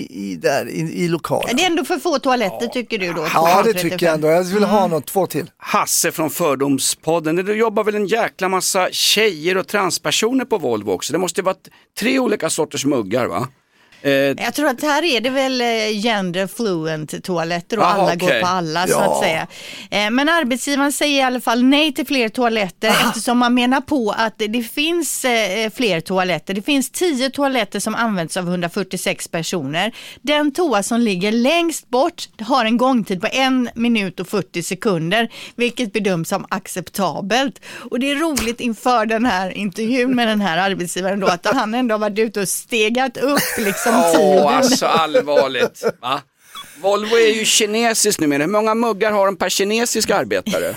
i lokalen. Det är ändå för få toaletter tycker du då? Ja, det tycker jag ändå. Jag vill ha något 2 till. Hasse från Fördomspodden. Det jobbar väl en jäkla massa tjejer och transpersoner på Volvo också. Det måste vara 3 olika sorters muggar, va? Jag tror att här är det väl gender fluent toaletter och alla går på alla så att säga. Men arbetsgivaren säger i alla fall nej till fler toaletter eftersom man menar på att det finns fler toaletter. Det finns 10 toaletter som används av 146 personer. Den toa som ligger längst bort har en gångtid på 1 minut och 40 sekunder, vilket bedöms som acceptabelt. Och det är roligt inför den här intervjun med den här arbetsgivaren då att han ändå har varit ute och stegat upp liksom. Alltså allvarligt. Va? Volvo är ju kinesiskt numera. Hur många muggar har de per kinesisk arbetare?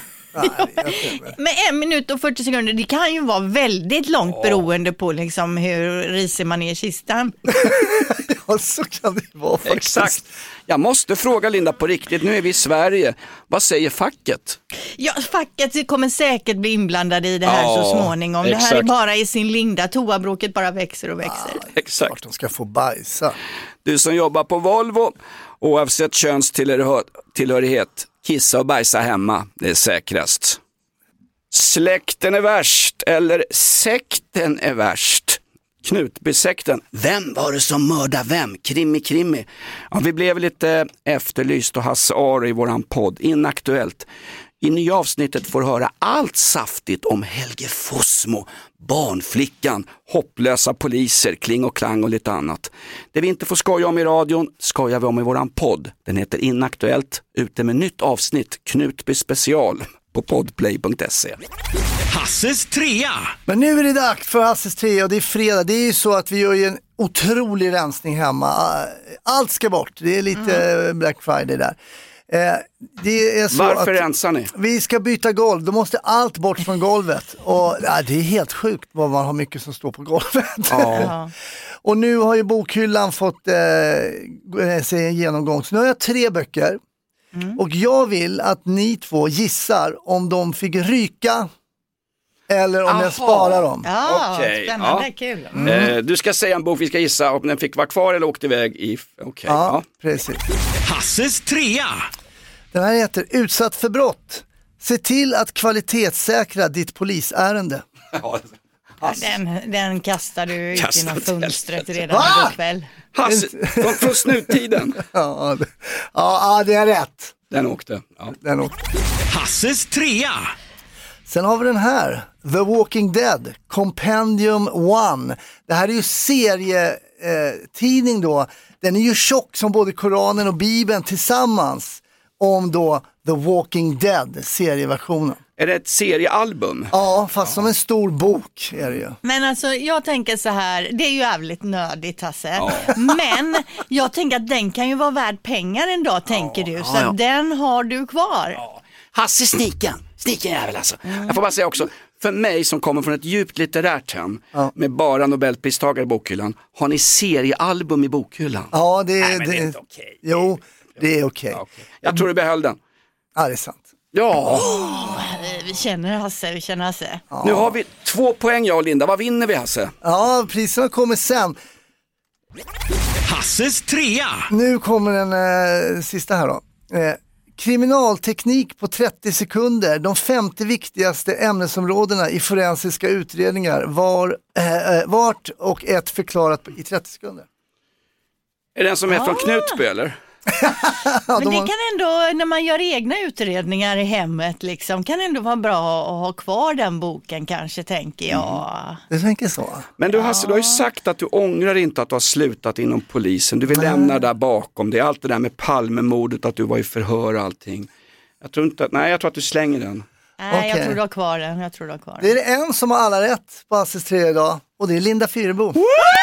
Med 1 minut och 40 sekunder, det kan ju vara väldigt långt beroende på liksom hur risig man är i kistan. Ja, så kan det vara faktiskt. Exakt. Jag måste fråga Linda på riktigt, nu är vi i Sverige. Vad säger facket? Ja, facket kommer säkert bli inblandade i det här så småningom. Exakt. Det här är bara i sin linda. Toabråket bara växer och växer. Exakt. De ska få bajsa. Du som jobbar på Volvo, oavsett könstillhörighet, kissa och bajsa hemma, det är säkrast. Släkten är värst eller sekten är värst. Knutbysekten. Vem var det som mördade vem? Krimi. Ja, vi blev lite efterlyst och Hasse Aro i våran podd. Inaktuellt. I nya avsnittet får höra allt saftigt om Helge Fossmo, barnflickan, hopplösa poliser, kling och klang och lite annat. Det vi inte får skoja om i radion skojar vi om i våran podd. Den heter Inaktuellt, ute med nytt avsnitt, Knutby special på podplay.se. Hasses trea! Men nu är det dags för Hasses trea och det är fredag. Det är ju så att vi gör ju en otrolig rensning hemma. Allt ska bort, det är lite Black Friday där. Det är så. Varför rensar ni? Vi ska byta golv, då måste allt bort från golvet. Och det är helt sjukt vad man har mycket som står på golvet. Ja. Och nu har ju bokhyllan fått se en genomgång. Så nu har jag 3 böcker. Och jag vill att ni 2 gissar om de fick ryka eller om jag sparar dem. Ja, Okej, spännande, kul. Du ska säga en bok, vi ska gissa om den fick vara kvar eller åkte iväg i... Ja, precis. Hasses trea! Den här heter Utsatt för brott. Se till att kvalitetssäkra ditt polisärende. Den kastar du ut genom fönstret redan igår kväll. Hasse, från snuttiden. Ja, det är rätt. Den åkte. Ja. Den åkte. Hasses trea! Sen har vi den här, The Walking Dead, Compendium 1. Det här är ju serietidning då. Den är ju tjock som både Koranen och Bibeln tillsammans om då The Walking Dead, serieversionen. Är det ett seriealbum? Ja, fast som en stor bok är det ju. Men alltså jag tänker så här, det är ju jävligt nördigt Hasse. Ja. Men jag tänker att den kan ju vara värd pengar en dag, tänker du. Så den har du kvar. Ja. Hasse Sniken jävel alltså. Jag får bara säga också, för mig som kommer från ett djupt litterärt hem med bara Nobelpristagare i bokhyllan, har ni seriealbum i bokhyllan? Ja, det är inte okej. Jo, det är okej. Jag tror du behöll den. Ja, det är sant. Ja. Vi känner Hasse. Ja. Nu har vi 2 poäng jag och Linda. Vad vinner vi, Hasse? Ja, priserna kommer sen. Hasses trea! Nu kommer den sista här då. Kriminalteknik på 30 sekunder. De 50 viktigaste ämnesområdena i forensiska utredningar. Vart och ett förklarat i 30 sekunder. Är det den som är från Knutby eller? Men det kan ändå, när man gör egna utredningar i hemmet liksom, kan ändå vara bra att ha kvar den boken kanske, tänker jag. Du tänker så. Men du Hasse, du har ju sagt att du ångrar inte att du har slutat inom polisen. Du vill lämna där bakom. Det är allt det där med Palmemordet, att du var i förhör och allting. Jag tror att du slänger den. Nej, jag tror du har kvar den. Det är det en som har alla rätt på Hasses 3 idag. Och det är Linda Fyrebo.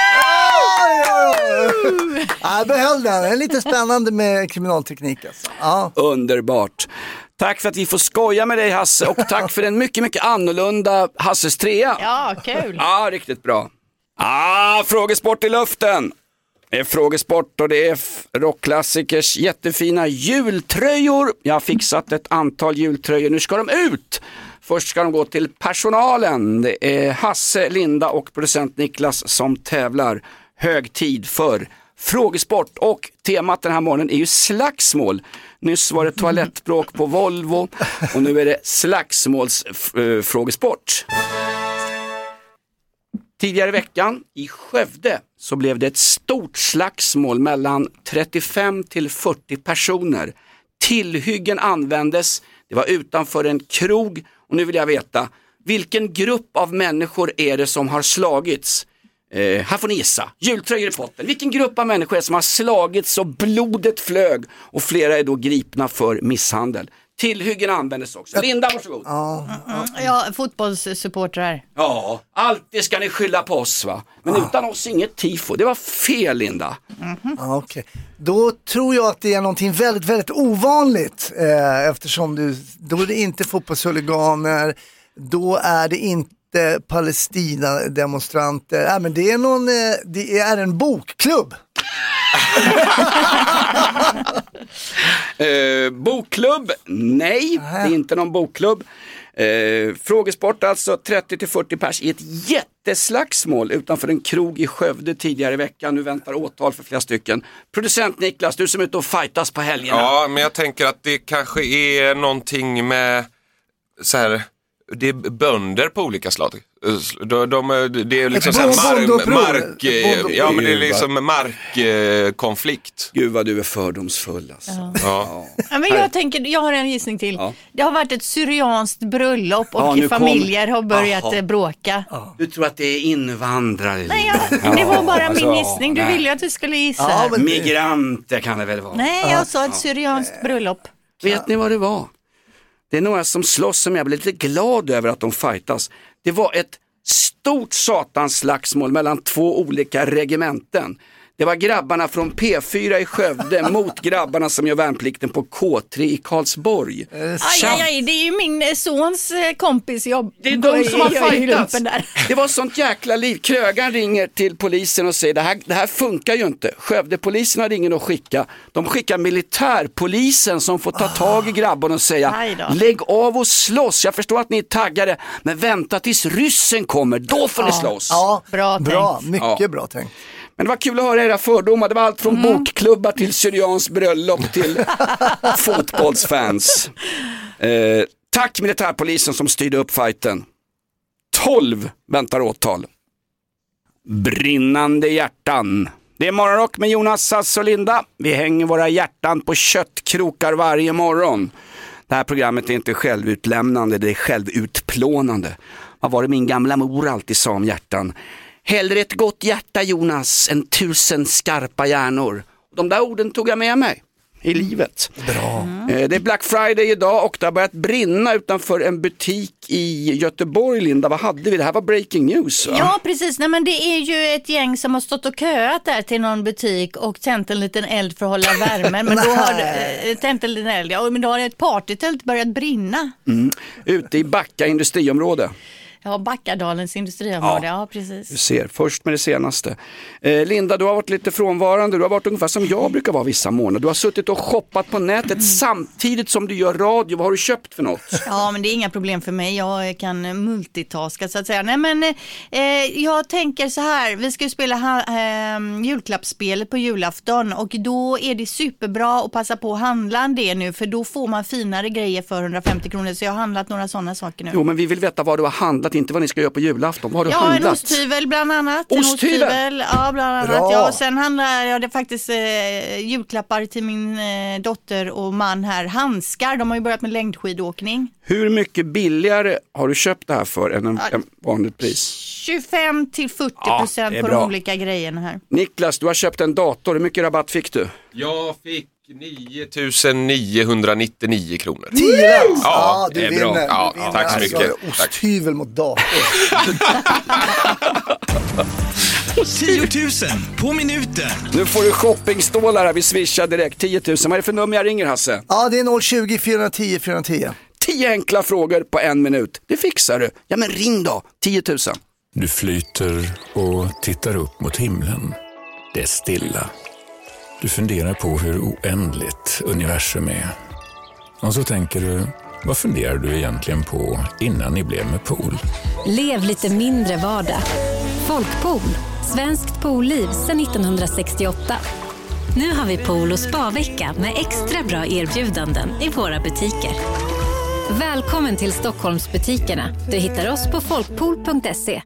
Jag behöll den. Det är lite spännande med kriminalteknik alltså. Ja. Underbart. Tack för att vi får skoja med dig Hasse. Och tack för en mycket, mycket annorlunda Hasses 3. Ja, kul. Ja, riktigt bra. Frågesport i luften. Det är frågesport och det är rockklassikers jättefina jultröjor. Jag har fixat ett antal jultröjor. Nu ska de ut. Först ska de gå till personalen. Det är Hasse, Linda och producent Niklas som tävlar. Hög tid för frågesport. Och temat den här morgonen är ju slagsmål. Nyss var det toalettbråk på Volvo och nu är det slagsmålsfrågesport. Tidigare i veckan i Skövde så blev det ett stort slagsmål mellan 35 till 40 personer. Tillhyggen användes, det var utanför en krog och nu vill jag veta, vilken grupp av människor är det som har slagits? Här får ni gissa, jultröjor i potten. Vilken grupp av människor är det som har slagits så blodet flög och flera är då gripna för misshandel? Tillhyggen användes också. Linda, varsågod. Ja, fotbollssupportrar. Ja, alltid ska ni skylla på oss va? Men utan oss inget tifo. Det var fel, Linda. Okej. Då tror jag att det är någonting väldigt, väldigt ovanligt. Eftersom då är det inte fotbollshuliganer. Då är det inte Palestina-demonstranter. Men det är en bokklubb. Bokklubb? Nej, det är inte någon bokklubb. Frågesport alltså, 30-40 pers i ett jätteslagsmål utanför en krog i Skövde tidigare i veckan. Nu väntar åtal för flera stycken. Producent Niklas, du som är ute och fightas på helgerna. Ja, men jag tänker att det kanske är någonting med så här, det är bönder på olika slag Det är liksom ja, men det är liksom markkonflikt. Gud vad du är fördomsfull alltså. Ja, men jag har en gissning till. Det har varit ett syrianskt bröllop och familjer har börjat bråka. Du tror att det är invandrare? Nej, det var bara min gissning. Du ville ju att vi skulle gissa. Migranter kan det väl vara? Nej, jag sa ett syrianskt bröllop. Vet ni vad det var? Det är några som slåss som jag blir lite glad över att de fightas. Det var ett stort satans slagsmål mellan två olika regementen. Det var grabbarna från P4 i Skövde mot grabbarna som gör värnplikten på K3 i Karlsborg. Aj, det är ju min sons kompis jobb. Det är de som har fightats. Det var sånt jäkla liv. Krögan ringer till polisen och säger det här funkar ju inte. Skövdepolisen har ingen att skicka. De skickar militärpolisen som får ta tag i grabbarna och säga lägg av och slåss. Jag förstår att ni är taggade, men vänta tills ryssen kommer. Då får ni slåss. Ja, bra mycket bra tänkt. Men det var kul att höra era fördomar. Det var allt från bokklubbar till syrians bröllop till fotbollsfans. Tack militärpolisen som styrde upp fighten. 12 väntar åtal. Brinnande hjärtan. Det är Morgonrock med Jonas, Hasse och Linda. Vi hänger våra hjärtan på köttkrokar varje morgon. Det här programmet är inte självutlämnande, det är självutplånande. Vad var det min gamla mor alltid sa om hjärtan? Hellre ett gott hjärta, Jonas, än 1000 skarpa hjärnor. De där orden tog jag med mig i livet. Bra. Det är Black Friday idag och det har börjat brinna utanför en butik i Göteborg, Linda. Vad hade vi? Det här var breaking news, va? Ja, precis. Nej, men det är ju ett gäng som har stått och köat där till någon butik och tänt en liten eld för att hålla värmen. Men då har tänt en liten eld, men då har ett partytält börjat brinna. Ute i Backa industriområde. Ja, Backadalens industriområde, ja precis. Du ser, först med det senaste. Linda, du har varit lite frånvarande. Du har varit ungefär som jag brukar vara vissa månader. Du har suttit och shoppat på nätet samtidigt som du gör radio. Vad har du köpt för något? Ja, men det är inga problem för mig. Jag kan multitaska så att säga. Nej, men jag tänker så här. Vi ska ju spela julklappsspelet på julafton och då är det superbra att passa på att handla det nu, för då får man finare grejer för 150 kronor. Så jag har handlat några sådana saker nu. Jo, men vi vill veta vad du har handlat, inte vad ni ska göra på julafton. Vad har du handlat? En osthyvel bland annat. Osthyvel? Ja, bland annat. Ja, och sen handlar jag det faktiskt julklappar till min dotter och man här. Handskar, de har ju börjat med längdskidåkning. Hur mycket billigare har du köpt det här för än en vanligt pris? 25-40% på de olika grejerna här. Niklas, du har köpt en dator. Hur mycket rabatt fick du? Jag fick 9,999 kronor. 10! Ja, du är vinner. bra. Ja, tack så mycket. Osthyvel mot dator. 10 000 på minuten. Nu får du shoppingstålar här. Vi swishar direkt. 10 000. Vad är det för nummer jag ringer, Hasse? Ja, det är 020 410 410. 10 enkla frågor på 1 minut. Det fixar du. Ja, men ring då. 10 000. Du flyter och tittar upp mot himlen. Det är stilla. Du funderar på hur oändligt universum är. Och så tänker du, vad funderar du egentligen på innan ni blev med pool? Lev lite mindre vardag. Folkpool. Svenskt poolliv sedan 1968. Nu har vi pool- och spa-vecka med extra bra erbjudanden i våra butiker. Välkommen till Stockholmsbutikerna. Du hittar oss på folkpool.se.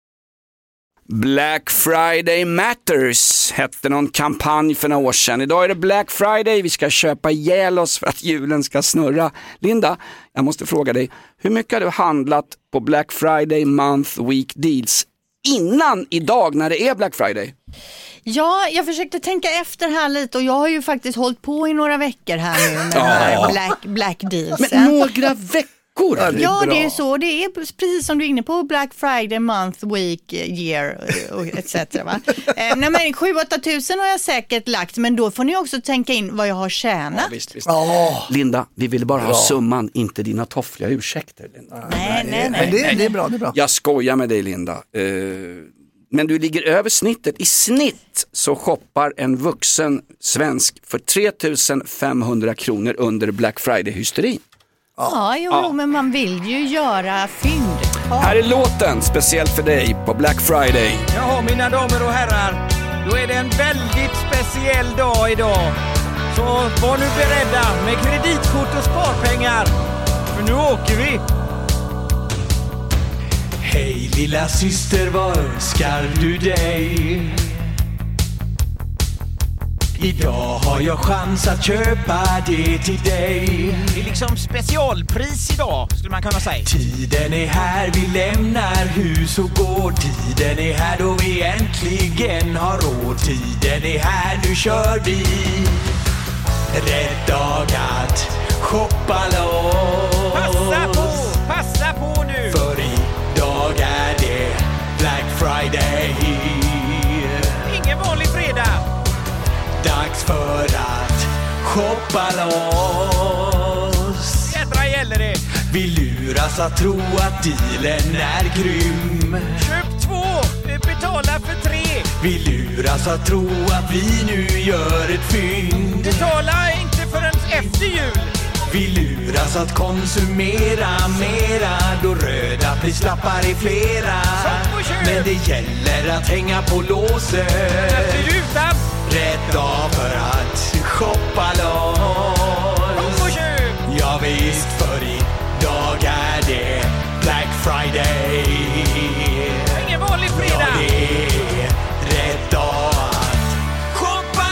Black Friday Matters hette någon kampanj för några år sedan. Idag är det Black Friday. Vi ska köpa ihjäl oss för att julen ska snurra. Linda, jag måste fråga dig. Hur mycket har du handlat på Black Friday Month Week Deals innan idag när det är Black Friday? Ja, jag försökte tänka efter här lite och jag har ju faktiskt hållit på i några veckor här nu med här Black Deals. Men några veckor? Ja, det är så. Det är precis som du är inne på, Black Friday, Month, Week, Year och etc. Va? Nej, men 7-8 tusen har jag säkert lagt, men då får ni också tänka in vad jag har tjänat. Ja, visst. Linda, vi vill bara ha summan, inte dina toffliga ursäkter, Linda. Nej. Men det är bra, det är bra. Jag skojar med dig, Linda. Men du ligger över snittet. I snitt så shoppar en vuxen svensk för 3 500 kronor under Black Friday-hysterin. Ja, men man vill ju göra fynd. Här är låten speciellt för dig på Black Friday. Jaha, mina damer och herrar, då är det en väldigt speciell dag idag. Så var nu beredda med kreditkort och sparpengar, för nu åker vi. Hej lilla syster, vad önskar du dig? Idag har jag chans att köpa det till dig. Det är liksom specialpris idag, skulle man kunna säga. Tiden är här, vi lämnar hus och gård. Tiden är här då vi äntligen har råd. Tiden är här, nu kör vi. Rätt dag att shoppa loss. Passa på nu. För idag är det Black Friday. Ingen vanlig fredag. Dags för att shoppa loss. Jädra gäller det. Vi luras att tro att dealen är grym. Köp 2, betala för 3. Vi luras att tro att vi nu gör ett fynd. Betala inte förrän efter jul. Vi luras att konsumera mera då röda prislappar är flera. Men det gäller att hänga på låset. Rätt dag för att shoppa loss. Ja visst, för idag är det Black Friday. Ingen vanlig fredag. Ja, det är rätt dag att shoppa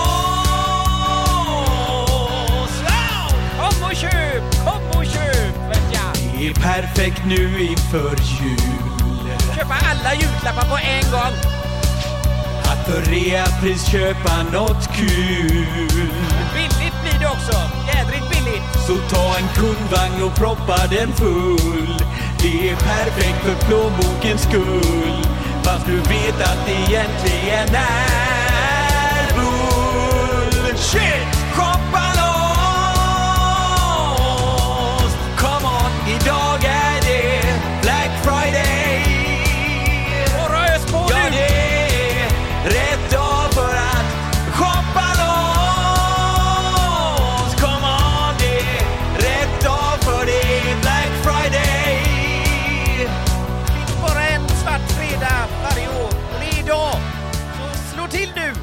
loss. Kom och köp, Det är perfekt nu inför jul. Köpa alla julklappar på en gång. Att för reapris köpa något kul. Billigt blir det också, jädrigt billigt. Så ta en kundvagn och proppa den full. Det är perfekt för plånbokens skull. Fast du vet att det egentligen är bullshit. Shoppa loss. Come on, idag är det Black Friday. Och rös på ja, nu. Rätt dag för att shoppa loss. Come on, det är rätt dag för det Black Friday. Det finns bara en svart fredag varje år. Och det är idag. Så slå till nu.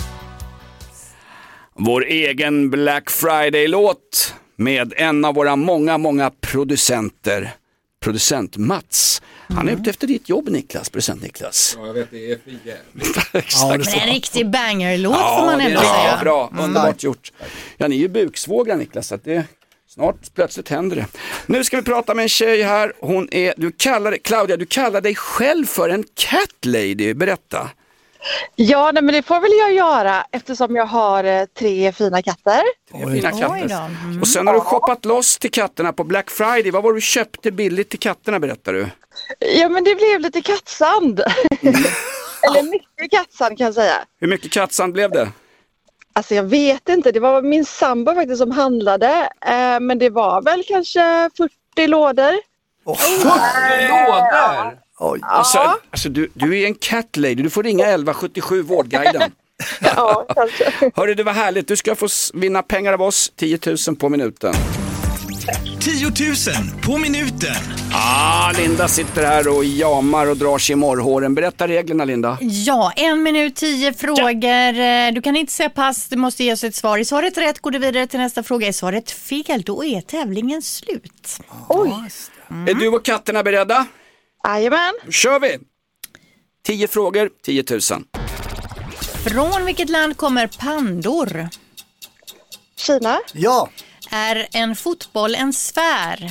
Vår egen Black Friday-låt med en av våra många producenter. Producent Mats. Han är ute efter ditt jobb, Niklas. Producent Niklas. Ja, jag vet, det är för jävligt. Exakt. Men en riktig banger-låt får man ändå säga. Ja, bra. Underbart gjort. Ja, ni är ju buksvågrar, Niklas, så att det snart plötsligt händer det. Nu ska vi prata med en tjej här. Hon är, Claudia, du kallar dig själv för en cat lady. Berätta. Ja, men det får väl jag göra eftersom jag har 3 fina katter. Fina katter. Och sen har du shoppat loss till katterna på Black Friday. Vad var du köpte billigt till katterna, berättar du? Ja, men det blev lite kattsand. Eller mycket kattsand kan jag säga. Hur mycket kattsand blev det? Alltså jag vet inte, det var min sambo faktiskt som handlade. Men det var väl kanske 40 lådor. 40 lådor? Oj. Alltså du är en cat lady, du får ringa 1177 Vårdguiden. Ja, kanske. Hörru, det var härligt, du ska få vinna pengar av oss, 10 000 på minuten. 10 000 på minuten. Linda sitter här och jamar och drar sig i morrhåren. Berätta reglerna, Linda. Ja, 1 minut, 10 frågor. Du kan inte säga pass, du måste ge oss ett svar. Är svaret rätt går du vidare till nästa fråga. Är svaret fel, då är tävlingen slut. Oj. Är du och katterna beredda? Jajamän. Då kör vi. 10 frågor, 10 000. Från vilket land kommer pandor? Kina. Ja. Är en fotboll en sfär?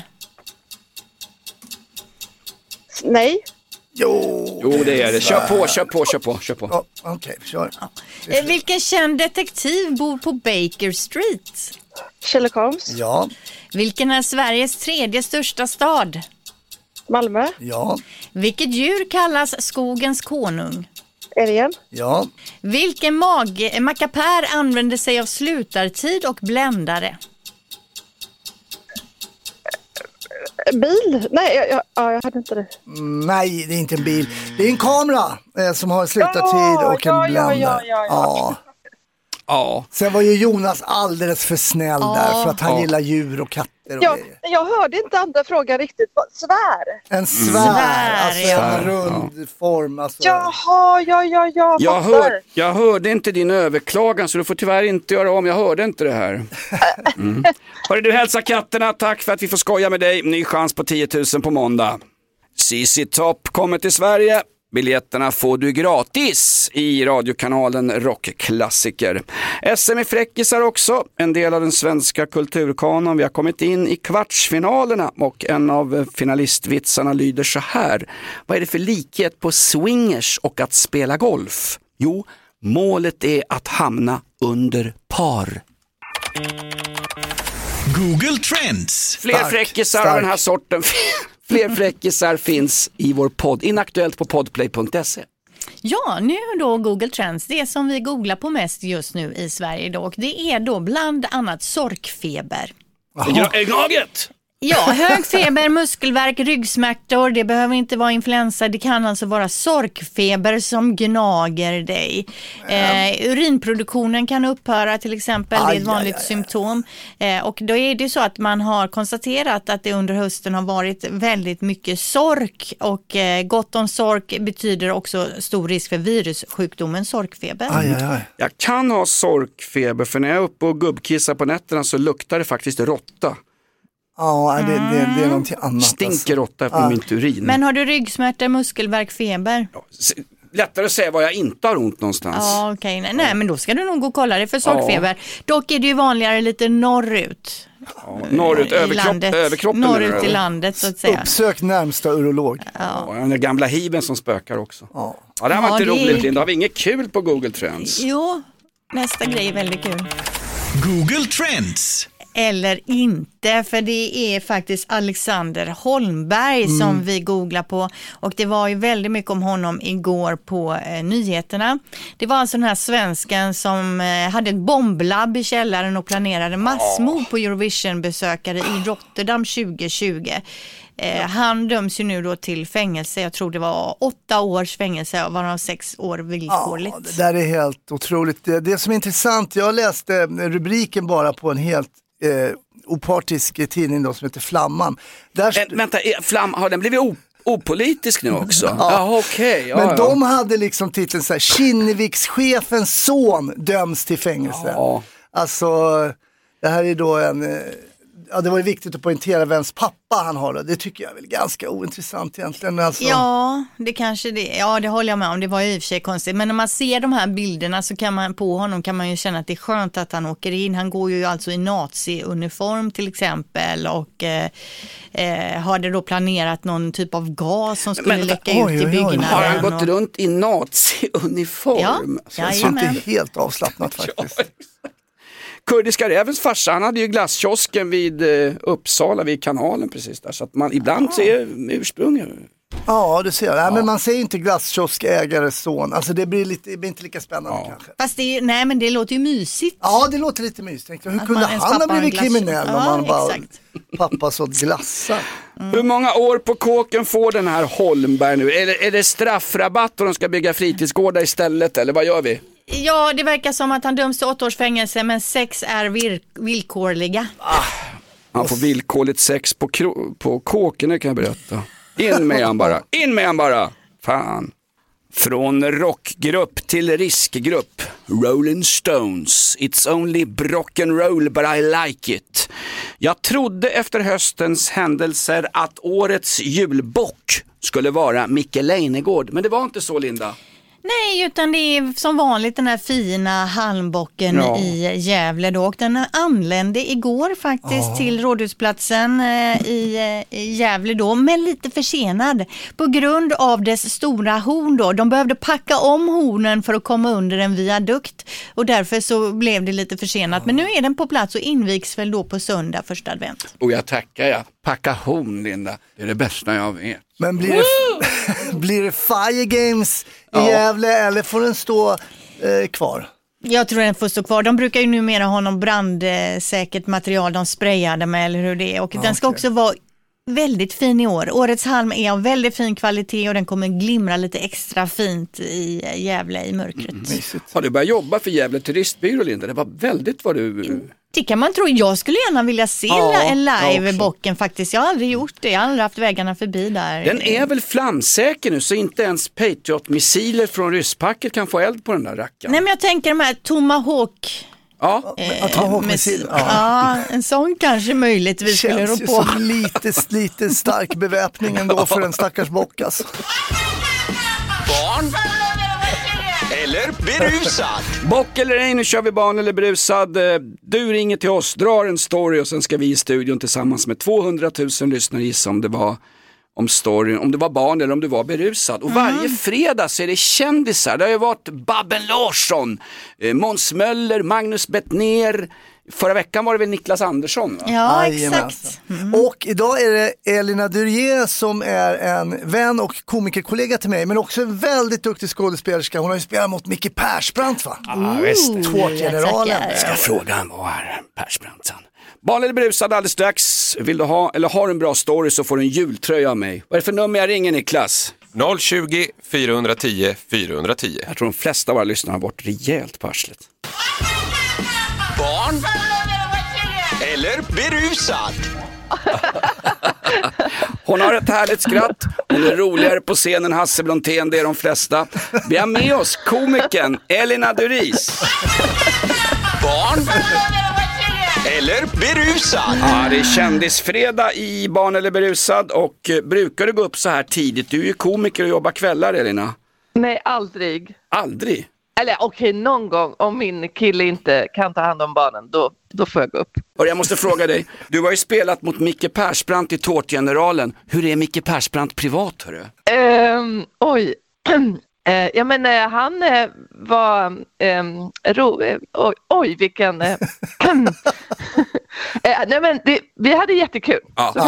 Nej. Jo, det är det. Kör på. Okej, kör. Vilken känd detektiv bor på Baker Street? Sherlock Holmes. Ja. Vilken är Sveriges 3:e största stad? Malmö. Ja. Vilket djur kallas skogens konung? Älgen. Ja. Vilken mackapär använder sig av slutartid och bländare? Bil? Nej, jag hade inte det. Nej, det är inte en bil. Det är en kamera som har slutartid och en bländare. Ja. Sen var ju Jonas alldeles för snäll där för att han gillar djur och katter och grejer. Jag hörde inte andra frågan riktigt. Svär? En svär, alltså en rund form. Alltså. Jaha, Jag hörde inte din överklagan så du får tyvärr inte göra om. Jag hörde inte det här. Hörru, du hälsar katterna. Tack för att vi får skoja med dig. Ny chans på 10 000 på måndag. ZZ Top kommer till Sverige. Biljetterna får du gratis i radiokanalen Rockklassiker. SM i fräckisar också, en del av den svenska kulturkanon. Vi har kommit in i kvartsfinalerna och en av finalistvitsarna lyder så här. Vad är det för likhet på swingers och att spela golf? Jo, målet är att hamna under par. Google Trends. Fler fräckisar av den här sorten. Fler fräckisar finns i vår podd. Inaktuellt på podplay.se. Ja, nu då Google Trends, det som vi googlar på mest just nu i Sverige då, och det är då bland annat sorkfeber. Gnaget! Ja, hög feber, muskelvärk, ryggsmärtor, det behöver inte vara influensa, det kan alltså vara sorkfeber som gnager dig. Urinproduktionen kan upphöra till exempel, det är ett vanligt symptom. Och då är det så att man har konstaterat att det under hösten har varit väldigt mycket sork, och gott om sork betyder också stor risk för virussjukdomen sorkfeber. Jag kan ha sorkfeber, för när jag är uppe och gubbkissar på nätterna så luktar det faktiskt råtta. Ja, det är någonting annat. Stinker råtta på min urin. Men har du ryggsmärta, muskelvärk, feber? Ja, lättare att säga vad jag inte har ont någonstans. Ja, okej. Nej, men då ska du nog gå och kolla det för sorkfeber. Dock är det ju vanligare lite norrut. Ja, norrut, överkroppen. Norrut i landet så att säga. Uppsök närmsta urolog. Ja, den gamla hiven som spökar också. Ja, det här var inte roligt, Linda. Har vi inget kul på Google Trends? Jo, nästa grej är väldigt kul. Google Trends. Eller inte, för det är faktiskt Alexander Holmberg som vi googlar på, och det var ju väldigt mycket om honom igår på nyheterna. Det var alltså den här svensken som hade ett bomblab i källaren och planerade massmord på Eurovision-besökare i Rotterdam 2020. Han döms ju nu då till fängelse, jag tror det var 8 års fängelse, varav 6 år villkorligt. Ja, det där är helt otroligt. Det som är intressant, jag läste rubriken bara på en helt opartisk tidning då, som heter Flamman. Vänta, har den blivit opolitisk nu också? Ja, okej. Ja, men de hade liksom titeln så här: Kinnevikschefens son döms till fängelse. Ja. Alltså, det här är då det var ju viktigt att poängtera vems pappa han har. Det tycker jag är väl ganska ointressant egentligen. Alltså. Ja, det kanske det. Ja, det håller jag med om. Det var ju i och för sig konstigt. Men när man ser de här bilderna så kan man ju känna att det är skönt att han åker in. Han går ju alltså i nazi-uniform till exempel, och hade då planerat någon typ av gas som skulle läcka ut i byggnaden. Har han gått runt i nazi-uniform? Ja, det är inte helt avslappnat faktiskt. Kurdiska rävens farsa, han hade ju glasskiosken vid Uppsala, vid kanalen precis där. Så att man ibland ser ursprunget. Ja, du ser. Nej, men man säger inte glasskioskägares son. Alltså det blir inte lika spännande kanske. Fast men det låter ju mysigt. Ja, det låter lite mysigt. Hur kunde han ha blivit kriminell om han bara pappa sålt glassar? Hur många år på kåken får den här Holmberg nu? Är det straffrabatt och de ska bygga fritidsgårdar istället, eller vad gör vi? Ja, det verkar som att han döms till 8 års fängelse, men 6 är villkorliga. Han får villkorligt 6 på kåken, det kan jag berätta. In med han bara. Fan. Från rockgrupp till riskgrupp. Rolling Stones. It's only rock and roll but I like it. Jag trodde efter höstens händelser att årets julbock skulle vara Micke Leijnegård, men det var inte så, Linda. Nej, utan det är som vanligt den här fina halmbocken i Gävle då. Och den anlände igår faktiskt till Rådhusplatsen i Gävle då, men lite försenad på grund av dess stora horn då. De behövde packa om hornen för att komma under en viadukt, och därför så blev det lite försenat. Men nu är den på plats och invigs väl då på söndag, första advent. Och jag tackar. Packa horn, Linda. Det är det bästa jag vet. Men blir det Fire Games i Gävle, eller får den stå kvar? Jag tror den får stå kvar. De brukar ju numera ha någon brandsäkert material de sprayade med, eller hur det är. Och den ska också vara väldigt fin i år. Årets halm är av väldigt fin kvalitet och den kommer glimra lite extra fint i Gävle i mörkret. Har du börjat jobba för Gävle turistbyrå, Linda? Det var väldigt vad du... Det kan man tro. Jag skulle gärna vilja se en live-bocken faktiskt. Jag har aldrig gjort det. Jag har aldrig haft vägarna förbi där. Den är väl flamsäker nu, så inte ens Patriot-missiler från rysspacket kan få eld på den där rackaren. Nej, men jag tänker de här Tomahawk Ja, att ha hockeysil. Ja, en sån kanske möjligtvis skulle rå på. Känns som lite stark beväpning ändå för en stackars bockas. Barn eller berusad? Bock eller ej, nu kör vi barn eller berusad. Du ringer till oss, drar en story och sen ska vi i studion tillsammans med 200 000 lyssnare gissa om det var om storyn, om det var barn eller om du var berusad. Och varje fredag så är det kändisar. Det har ju varit Babben Larsson, Måns Möller, Magnus Bettner. Förra veckan var det väl Niklas Andersson? Va? Ja, exakt. Och idag är det Elina Durier som är en vän och komikerkollega till mig, men också en väldigt duktig skådespelerska. Hon har ju spelat mot Micke Persbrandt, va? Ja, visst. Tårtgeneralen. Ska fråga han var här, Persbrandt. Barn eller berusad alldeles strax. Vill du ha, eller har en bra story så får du en jultröja av mig. Vad är det för nummer jag ringer, Niklas? 020 410 410. Jag tror de flesta av våra lyssnare har varit rejält på arslet. Barn eller berusad? Hon har ett härligt skratt. Hon är roligare på scenen än Hasse Brontén, det är de flesta. Vi har med oss komikern Elina Duris. Barn eller berusad? Ja, det är kändisfredag i Barn eller berusad. Och brukar du gå upp så här tidigt? Du är ju komiker och jobbar kvällar, Elina. Nej, aldrig. Aldrig? Eller okej, någon gång om min kille inte kan ta hand om barnen, då får jag gå upp. Och jag måste fråga dig, du har ju spelat mot Micke Persbrandt i Tårtgeneralen. Hur är Micke Persbrandt privat, hörru? Oj. Ja, men han var oj vilken nej, men vi hade jättekul.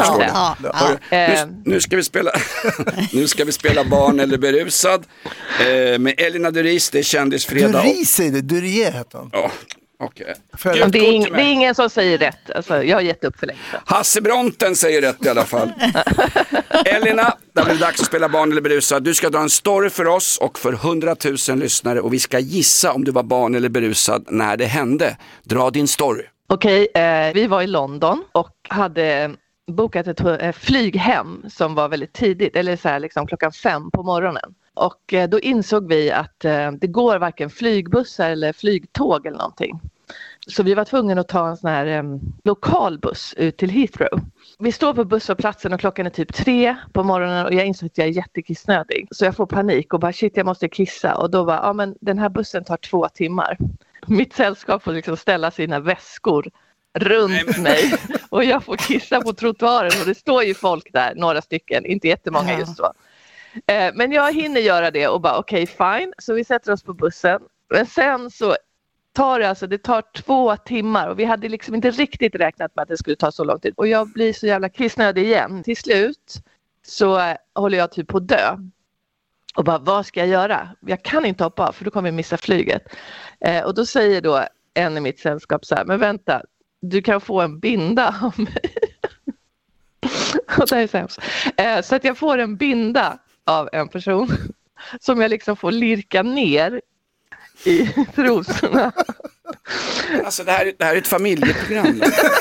Nu ska vi spela nu ska vi spela Barn eller berusad med Elina Duris. Det är kändisfredag. Duris säger det, Durier heter han. Ja. Okay. Det är ingen som säger rätt. Alltså, jag har gett upp för länge. Hasse Bronten säger rätt i alla fall. Elina, det blir dags att spela Barn eller berusad. Du ska dra en story för oss och för 100 000 lyssnare. Och vi ska gissa om du var barn eller berusad när det hände. Dra din story. Okej, vi var i London och hade bokat ett flyg hem som var väldigt tidigt. Eller så här, liksom 5:00 på morgonen. Och då insåg vi att det går varken flygbussar eller flygtåg eller någonting. Så vi var tvungna att ta en sån här lokalbuss ut till Heathrow. Vi står på busshållplatsen och klockan är typ 3 på morgonen och jag insåg att jag är jättekissnödig. Så jag får panik och bara shit, jag måste kissa. Och då bara, ja men den här bussen tar 2 timmar. Mitt sällskap får liksom ställa sina väskor runt mig och jag får kissa på trottoaren och det står ju folk där, några stycken, inte jättemånga just så. Men jag hinner göra det och bara okej, fine. Så vi sätter oss på bussen. Men sen så tar det tar 2 timmar och vi hade liksom inte riktigt räknat med att det skulle ta så lång tid. Och jag blir så jävla kissnödig igen. Till slut så håller jag typ på att dö. Och bara, vad ska jag göra? Jag kan inte hoppa av för då kommer jag missa flyget. Och då säger då en i mitt sällskap så här, men vänta, du kan få en binda av mig. Och det är sämst. Så att jag får en binda av en person som jag liksom får lirka ner i trosorna. Alltså det här är ett familjeprogram.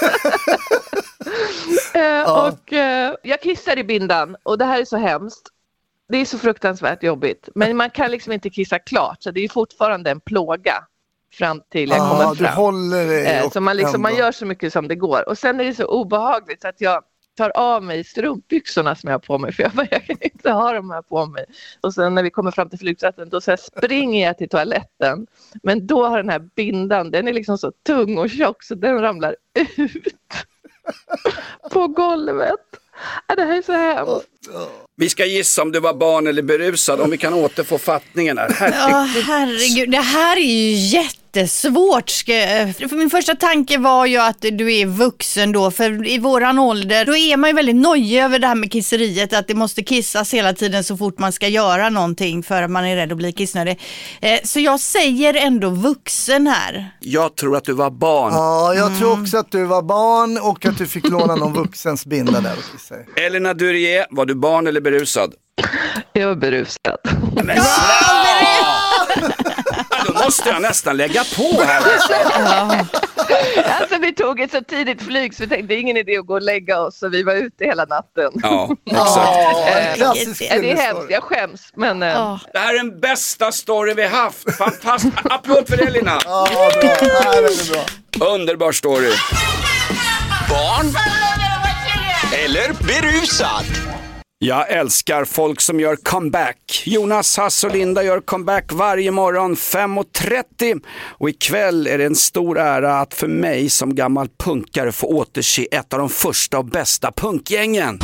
Och jag kissar i bindan och det här är så hemskt. Det är så fruktansvärt jobbigt. Men man kan liksom inte kissa klart så det är fortfarande en plåga fram till jag kommer fram. Du håller dig så man gör så mycket som det går. Och sen är det så obehagligt så att jag tar av mig strumpbyxorna som jag har på mig. För jag kan inte ha dem här på mig. Och sen när vi kommer fram till flygplatsen då så springer jag till toaletten. Men då har den här bindan, den är liksom så tung och tjock så den ramlar ut på golvet. Det här är så hemskt. Vi ska gissa om du var barn eller berusad, om vi kan återfå fattningen här. Herregud, det här är ju jättesvårt. För min första tanke var ju att du är vuxen då, för i våran ålder då är man ju väldigt nöjd över det här med kisseriet, att det måste kissas hela tiden så fort man ska göra någonting för att man är rädd att bli kissnödig. Så jag säger ändå vuxen här. Jag tror att du var barn. Ja, jag tror också att du var barn och att du fick låna någon vuxens binda där och kissa. Elina Durier, var du barn eller berusad? Jag var berusad. Men måste jag nästan lägga på här. Alltså vi tog ett så tidigt flyg så vi tänkte ingen idé att gå och lägga oss, så vi var ute hela natten. Ja, exakt. Det är hemskt, jag skäms. Men, Det här är den bästa story vi haft. Fantastiskt. Applåd för det, Lina. Ja, bra. Underbar story. Barn eller berusad? Jag älskar folk som gör comeback. Jonas, Hasse och Linda gör comeback varje morgon 5:30. Och ikväll är det en stor ära att för mig som gammal punkare få återse ett av de första och bästa punkgängen.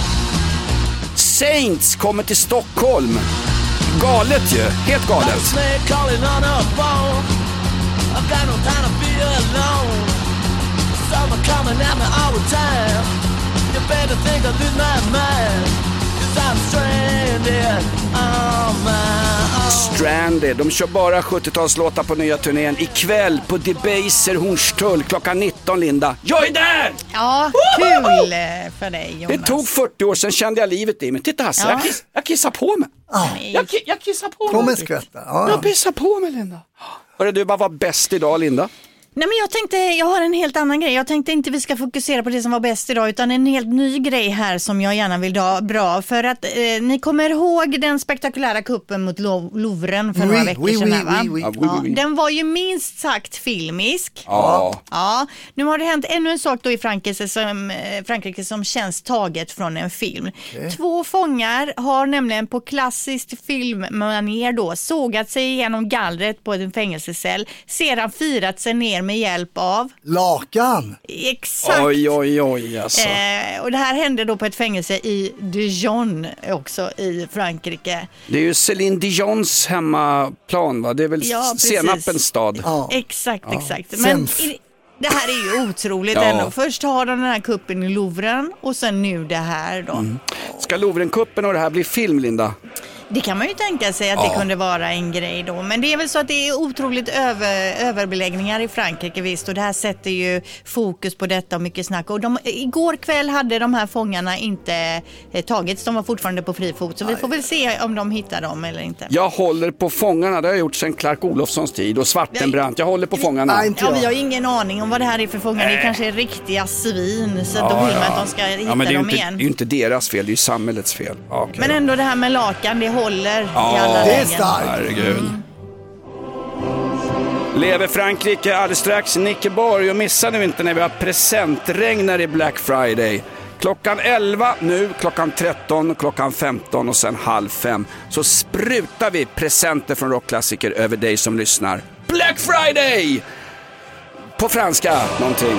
Saints kommer till Stockholm. Galet ju, helt galet. Stranded, de kör bara 70-talslåtar på nya turnén. Ikväll på Debaser Hornstull klockan 19, Linda. Jag är där! Ja, kul för dig, Jonas. Det tog 40 år sedan kände jag livet i mig. Titta Hasse, Ja. jag kissar på mig. Jag kissar på mig. Kom en skvätta. Ja. Jag pissar på mig, Linda. Hörru, du bara var bäst idag, Linda. Nej, men jag har en helt annan grej. Jag tänkte inte vi ska fokusera på det som var bäst idag, utan en helt ny grej här som jag gärna vill ha bra. För att ni kommer ihåg den spektakulära kuppen mot Louvren för några veckor sedan, va? Ja, den var ju minst sagt filmisk. Ja. Nu har det hänt ännu en sak då i Frankrike som känns taget från en film. Okay. 2 fångar har nämligen på klassiskt filmmanér då sågat sig igenom gallret på en fängelsecell, sedan firat sig ner med hjälp av lakan. Exakt. Oj alltså. Och det här hände då på ett fängelse i Dijon också i Frankrike. Det är ju Céline Dijons hemmaplan, va? Det är väl senapens stad. Ja. Exakt. Men det här är ju otroligt ändå. Först har de den här kuppen i Louvren och sen nu det här då. Ska Louvrenkuppen och det här bli film, Linda? Det kan man ju tänka sig att det kunde vara en grej då. Men det är väl så att det är otroligt överbeläggningar i Frankrike, visst. Och det här sätter ju fokus på detta och mycket snack. Och igår kväll hade de här fångarna inte tagits. De var fortfarande på fri fot. Så vi får väl se om de hittar dem eller inte. Jag håller på fångarna. Det har jag gjort sedan Clark Olofssons tid och Svartenbrandt. Jag håller på fångarna. Vi har ingen aning om vad det här är för fångar. Det kanske är riktiga svin. Så då vill man att de ska hitta men dem igen. Det är ju inte deras fel, det är ju samhällets fel. Okay. Men ändå det här med lakan, det håller i alla det är lägen. starkt. Herregud. Lever Frankrike alldeles strax. Nickeborg, och missa nu inte när vi har presentregn i Black Friday. Klockan 11 nu, klockan 13, klockan 15 och sen 4:30 så sprutar vi presenter från rockklassiker över dig som lyssnar. Black Friday! På franska, någonting.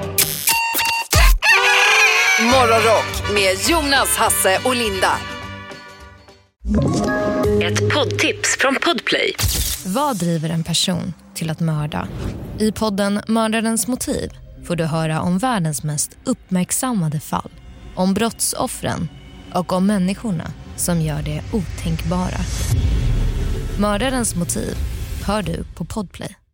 Morgonrock med Jonas, Hasse och Linda. Ett poddtips från Podplay. Vad driver en person till att mörda? I podden Mördarens motiv får du höra om världens mest uppmärksammade fall. Om brottsoffren och om människorna som gör det otänkbara. Mördarens motiv hör du på Podplay.